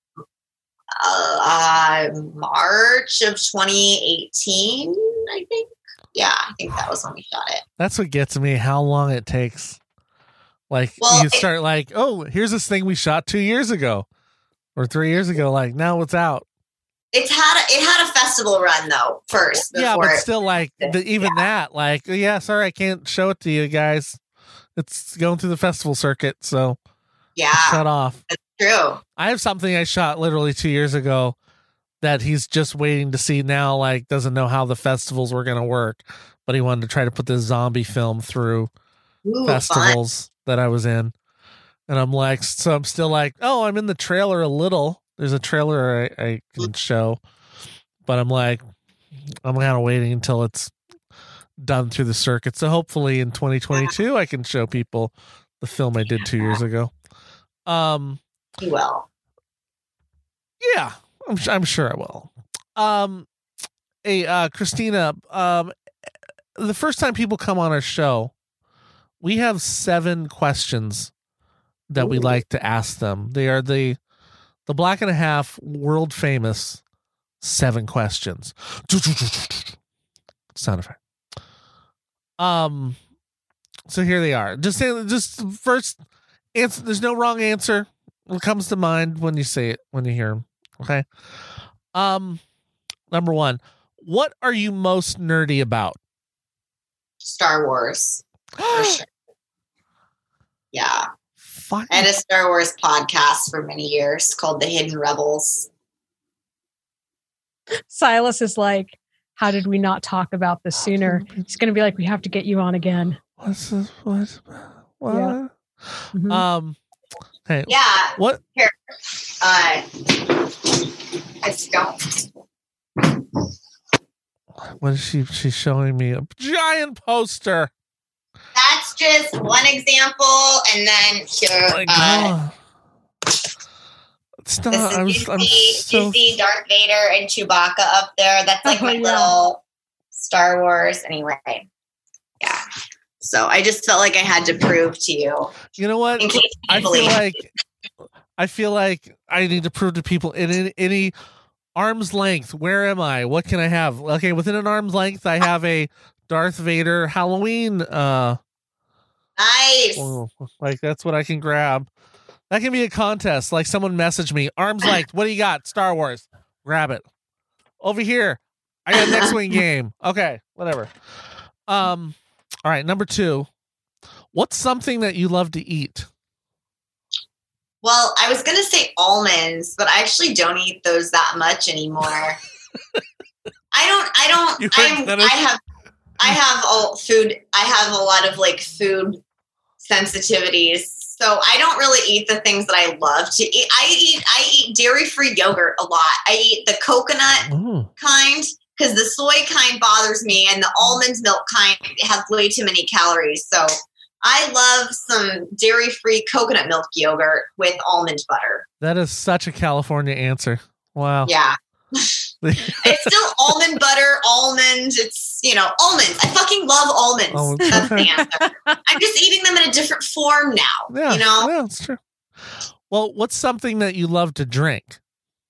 March of 2018, I think. Yeah, I think that was when we shot it. That's what gets me, how long it takes. Like, you start like, oh, here's this thing we shot 2 years ago or 3 years ago. Like, now it's out. It had a festival run, though, first. Yeah, but still, like, that, like, sorry, I can't show it to you guys. It's going through the festival circuit, so shut off. That's true. I have something I shot literally 2 years ago that he's just waiting to see now, like, doesn't know how the festivals were going to work, but he wanted to try to put this zombie film through festivals that I was in. And I'm like, so I'm still like, oh, I'm in the trailer a little. There's a trailer I can show, but I'm like, I'm kind of waiting until it's done through the circuit. So hopefully in 2022, I can show people the film I did 2 years ago. You will. Yeah, I'm sure I will. Hey, Christina, the first time people come on our show, we have 7 questions that we like to ask them. They are the Black and a Half world famous 7 questions. Sound effect. So here they are. Just first answer. There's no wrong answer. What comes to mind when you say it, when you hear them. Okay. Number 1, what are you most nerdy about? Star Wars. For sure. Yeah. Fuck. I had a Star Wars podcast for many years called The Hidden Rebels. Silas is like, how did we not talk about this sooner? He's going to be like, we have to get you on again. What's this? What? Yeah. Mhm. Hey. Yeah. What? Here. I just don't. What is she? She's showing me a giant poster. That's just one example, and then here. My God. It's not. You see Darth Vader and Chewbacca up there. That's like my little Star Wars. Anyway, yeah. So I just felt like I had to prove to you. You know what? In case you I believe. feel like I need to prove to people in any arm's length. Where am I? What can I have? Okay, within an arm's length, I have a Darth Vader Halloween. Nice. Like that's what I can grab. That can be a contest. Like someone messaged me, arm's length. What do you got? Star Wars. Grab it. Over here. I got an X-Wing game. Okay, whatever. All right, number 2. What's something that you love to eat? Well, I was going to say almonds, but I actually don't eat those that much anymore. I have a lot of like food sensitivities. So I don't really eat the things that I love to eat. I eat dairy-free yogurt a lot. I eat the coconut kind because the soy kind bothers me, and the almond milk kind have way too many calories. So I love some dairy-free coconut milk yogurt with almond butter. That is such a California answer. Wow. Yeah. It's still almond butter, almonds. It's, almonds. I fucking love almonds. That's the answer. I'm just eating them in a different form now. Yeah, yeah, that's true. Well, what's something that you love to drink?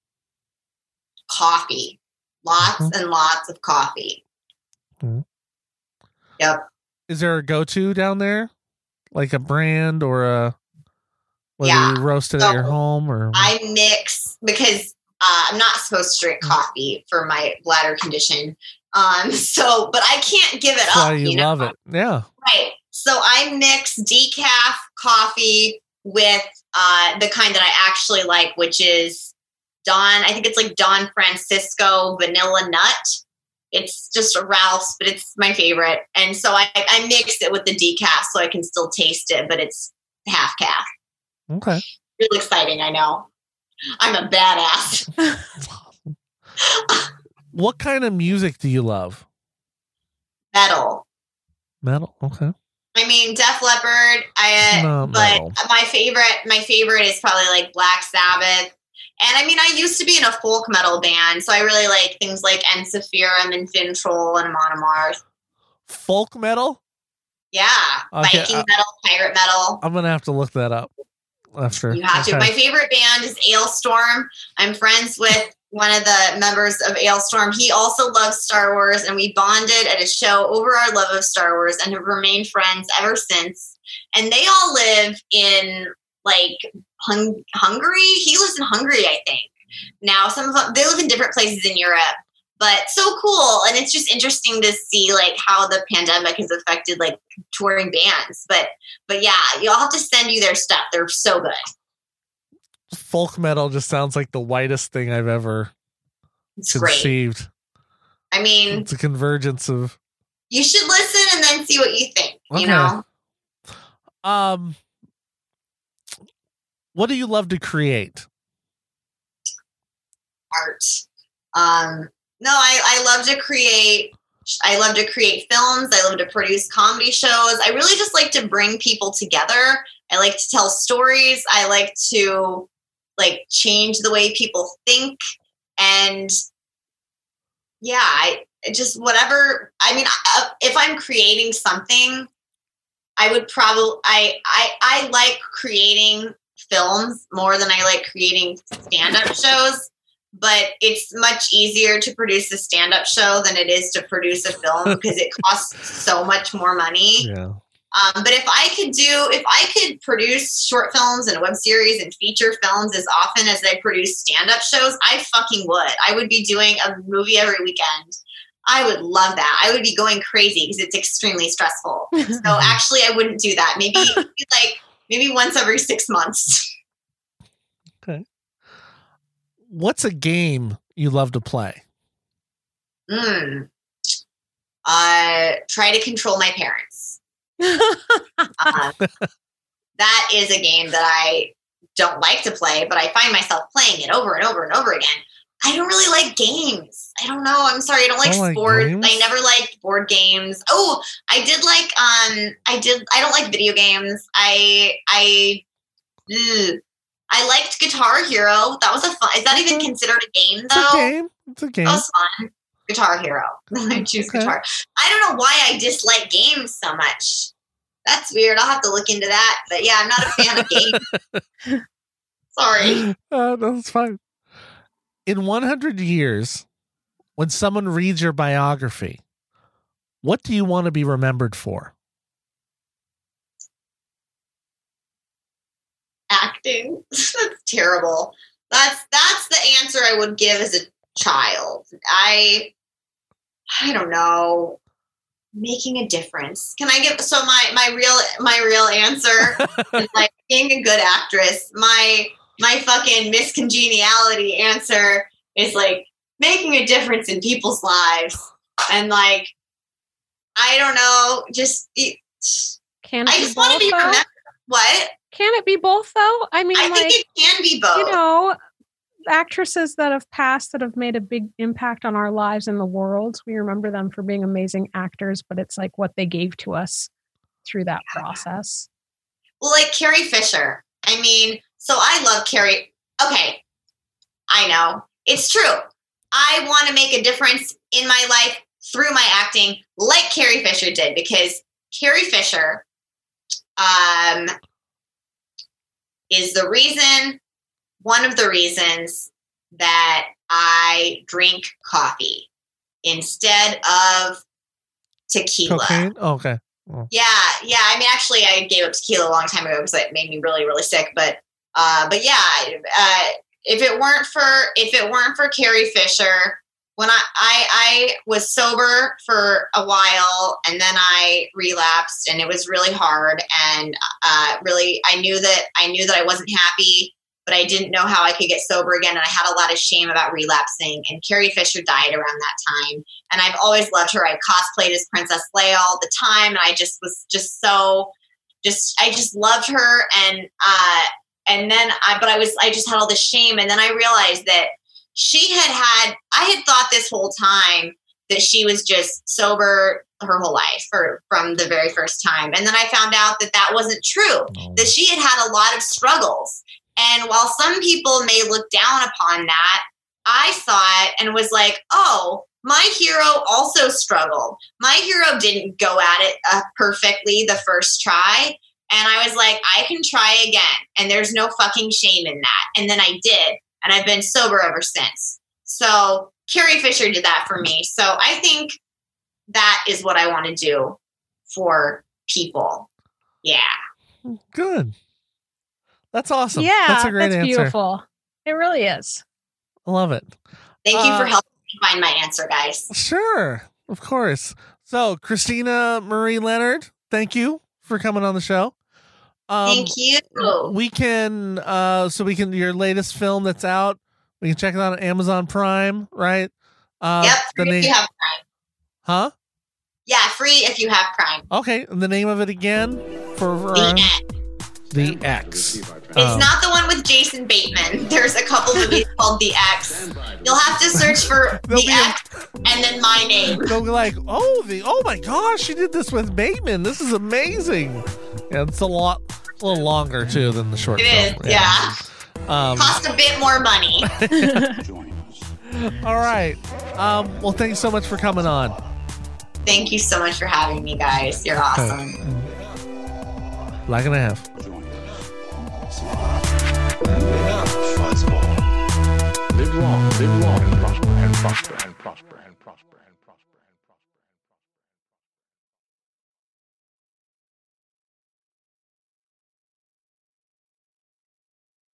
Coffee. Lots and lots of coffee. Mm-hmm. Yep. Is there a go-to down there? Like a brand or whether you roast it at your home or? I mix because I'm not supposed to drink coffee for my bladder condition. But I can't give it That's up. why you love it. Yeah. Right. So I mix decaf coffee with the kind that I actually like, which is I think it's like Don Francisco Vanilla Nut. It's just a Ralph's, but it's my favorite. And so I mix it with the decaf so I can still taste it, but it's half calf. Okay. Really exciting, I know. I'm a badass. What kind of music do you love? Metal. Metal? Okay. I mean, Def Leppard. But metal. my favorite is probably like Black Sabbath. And I mean, I used to be in a folk metal band, so I really like things like Ensiferum and Fintroll and Amon Amarth. Folk metal? Yeah. Okay, Viking metal, pirate metal. I'm going to have to look that up after. You have to. My favorite band is Ailstorm. I'm friends with one of the members of Ailstorm. He also loves Star Wars, and we bonded at a show over our love of Star Wars and have remained friends ever since. And they all live in like Hungary. He lives in Hungary, I think. Now, some of them, they live in different places in Europe, but so cool. And it's just interesting to see like how the pandemic has affected like touring bands. But yeah, you'll have to send you their stuff. They're so good. Folk metal just sounds like the whitest thing I've ever conceived. Great. I mean, it's a convergence of. You should listen and then see what you think. Okay. You know. What do you love to create? Art. No, I love to create. I love to create films. I love to produce comedy shows. I really just like to bring people together. I like to tell stories. I like to like change the way people think. And yeah, I just whatever. I mean, if I'm creating something, I would probably, I like creating films more than I like creating stand-up shows. but it's much easier to produce a stand-up show than it is to produce a film because it costs so much more money. Yeah. But if I could produce short films and web series and feature films as often as I produce stand-up shows, I fucking would. I would be doing a movie every weekend. I would love that. I would be going crazy because it's extremely stressful. So actually, I wouldn't do that. Maybe once every 6 months. Okay. What's a game you love to play? Try to control my parents. That is a game that I don't like to play, but I find myself playing it over and over and over again. I don't really like games. I don't know. I'm sorry. I don't like sports. I never liked board games. Oh, I did like, I don't like video games. I liked Guitar Hero. That was a fun, is that even considered a game though? It's a game. That was fun. Guitar Hero. I choose guitar. I don't know why I dislike games so much. That's weird. I'll have to look into that. But yeah, I'm not a fan of games. Sorry. That's fine. In 100 years, when someone reads your biography, what do you want to be remembered for? Acting. That's terrible. That's the answer I would give as a child. I don't know. Making a difference. Can I give my real answer is like being a good actress. My fucking Miss Congeniality answer is like making a difference in people's lives. And like, I don't know, I just want to be remembered. What? Can it be both though? I mean, I think it can be both. You know, actresses that have passed that have made a big impact on our lives in the world. We remember them for being amazing actors, but it's like what they gave to us through that process. Well, like Carrie Fisher. I mean, so I love Carrie. Okay. I know. It's true. I want to make a difference in my life through my acting like Carrie Fisher did, because Carrie Fisher is one of the reasons that I drink coffee instead of tequila. Cocaine? Oh, okay. Oh. Yeah. I mean, actually, I gave up tequila a long time ago because it made me really, really sick. But yeah, if it weren't for Carrie Fisher, when I was sober for a while and then I relapsed and it was really hard, and really I knew that I wasn't happy, but I didn't know how I could get sober again, and I had a lot of shame about relapsing. And Carrie Fisher died around that time, and I've always loved her. I cosplayed as Princess Leia all the time, and I just was I just loved her, and then I just had all this shame, and then I realized that I had thought this whole time that she was just sober her whole life from the very first time. And then I found out that wasn't true, that she had a lot of struggles. And while some people may look down upon that, I saw it and was like, oh, my hero also struggled. My hero didn't go at it perfectly the first try. And I was like, I can try again. And there's no fucking shame in that. And then I did. And I've been sober ever since. So Carrie Fisher did that for me. So I think that is what I want to do for people. Yeah. Good. That's awesome. Yeah, that's a great answer. Beautiful. It really is. I love it. Thank you for helping me find my answer, guys. Sure. Of course. So Christina Marie Leonard, thank you for coming on the show. Thank you. We can, your latest film that's out, we can check it out on Amazon Prime, right? Yep, free if you have Prime. Huh? Yeah, free if you have Prime. Okay, and the name of it again? The X. It's not the one with Jason Bateman. There's a couple movies called The X. You'll have to search for The X and then my name. They'll be like, oh my gosh, she did this with Bateman. This is amazing. Yeah, it's a little longer too than the short film. It is, yeah. Cost a bit more money. All right. Well, thanks so much for coming on. Thank you so much for having me, guys. You're awesome. Like and a half. Fuzzball. Live long and prosper and prosper and prosper and prosper and prosper.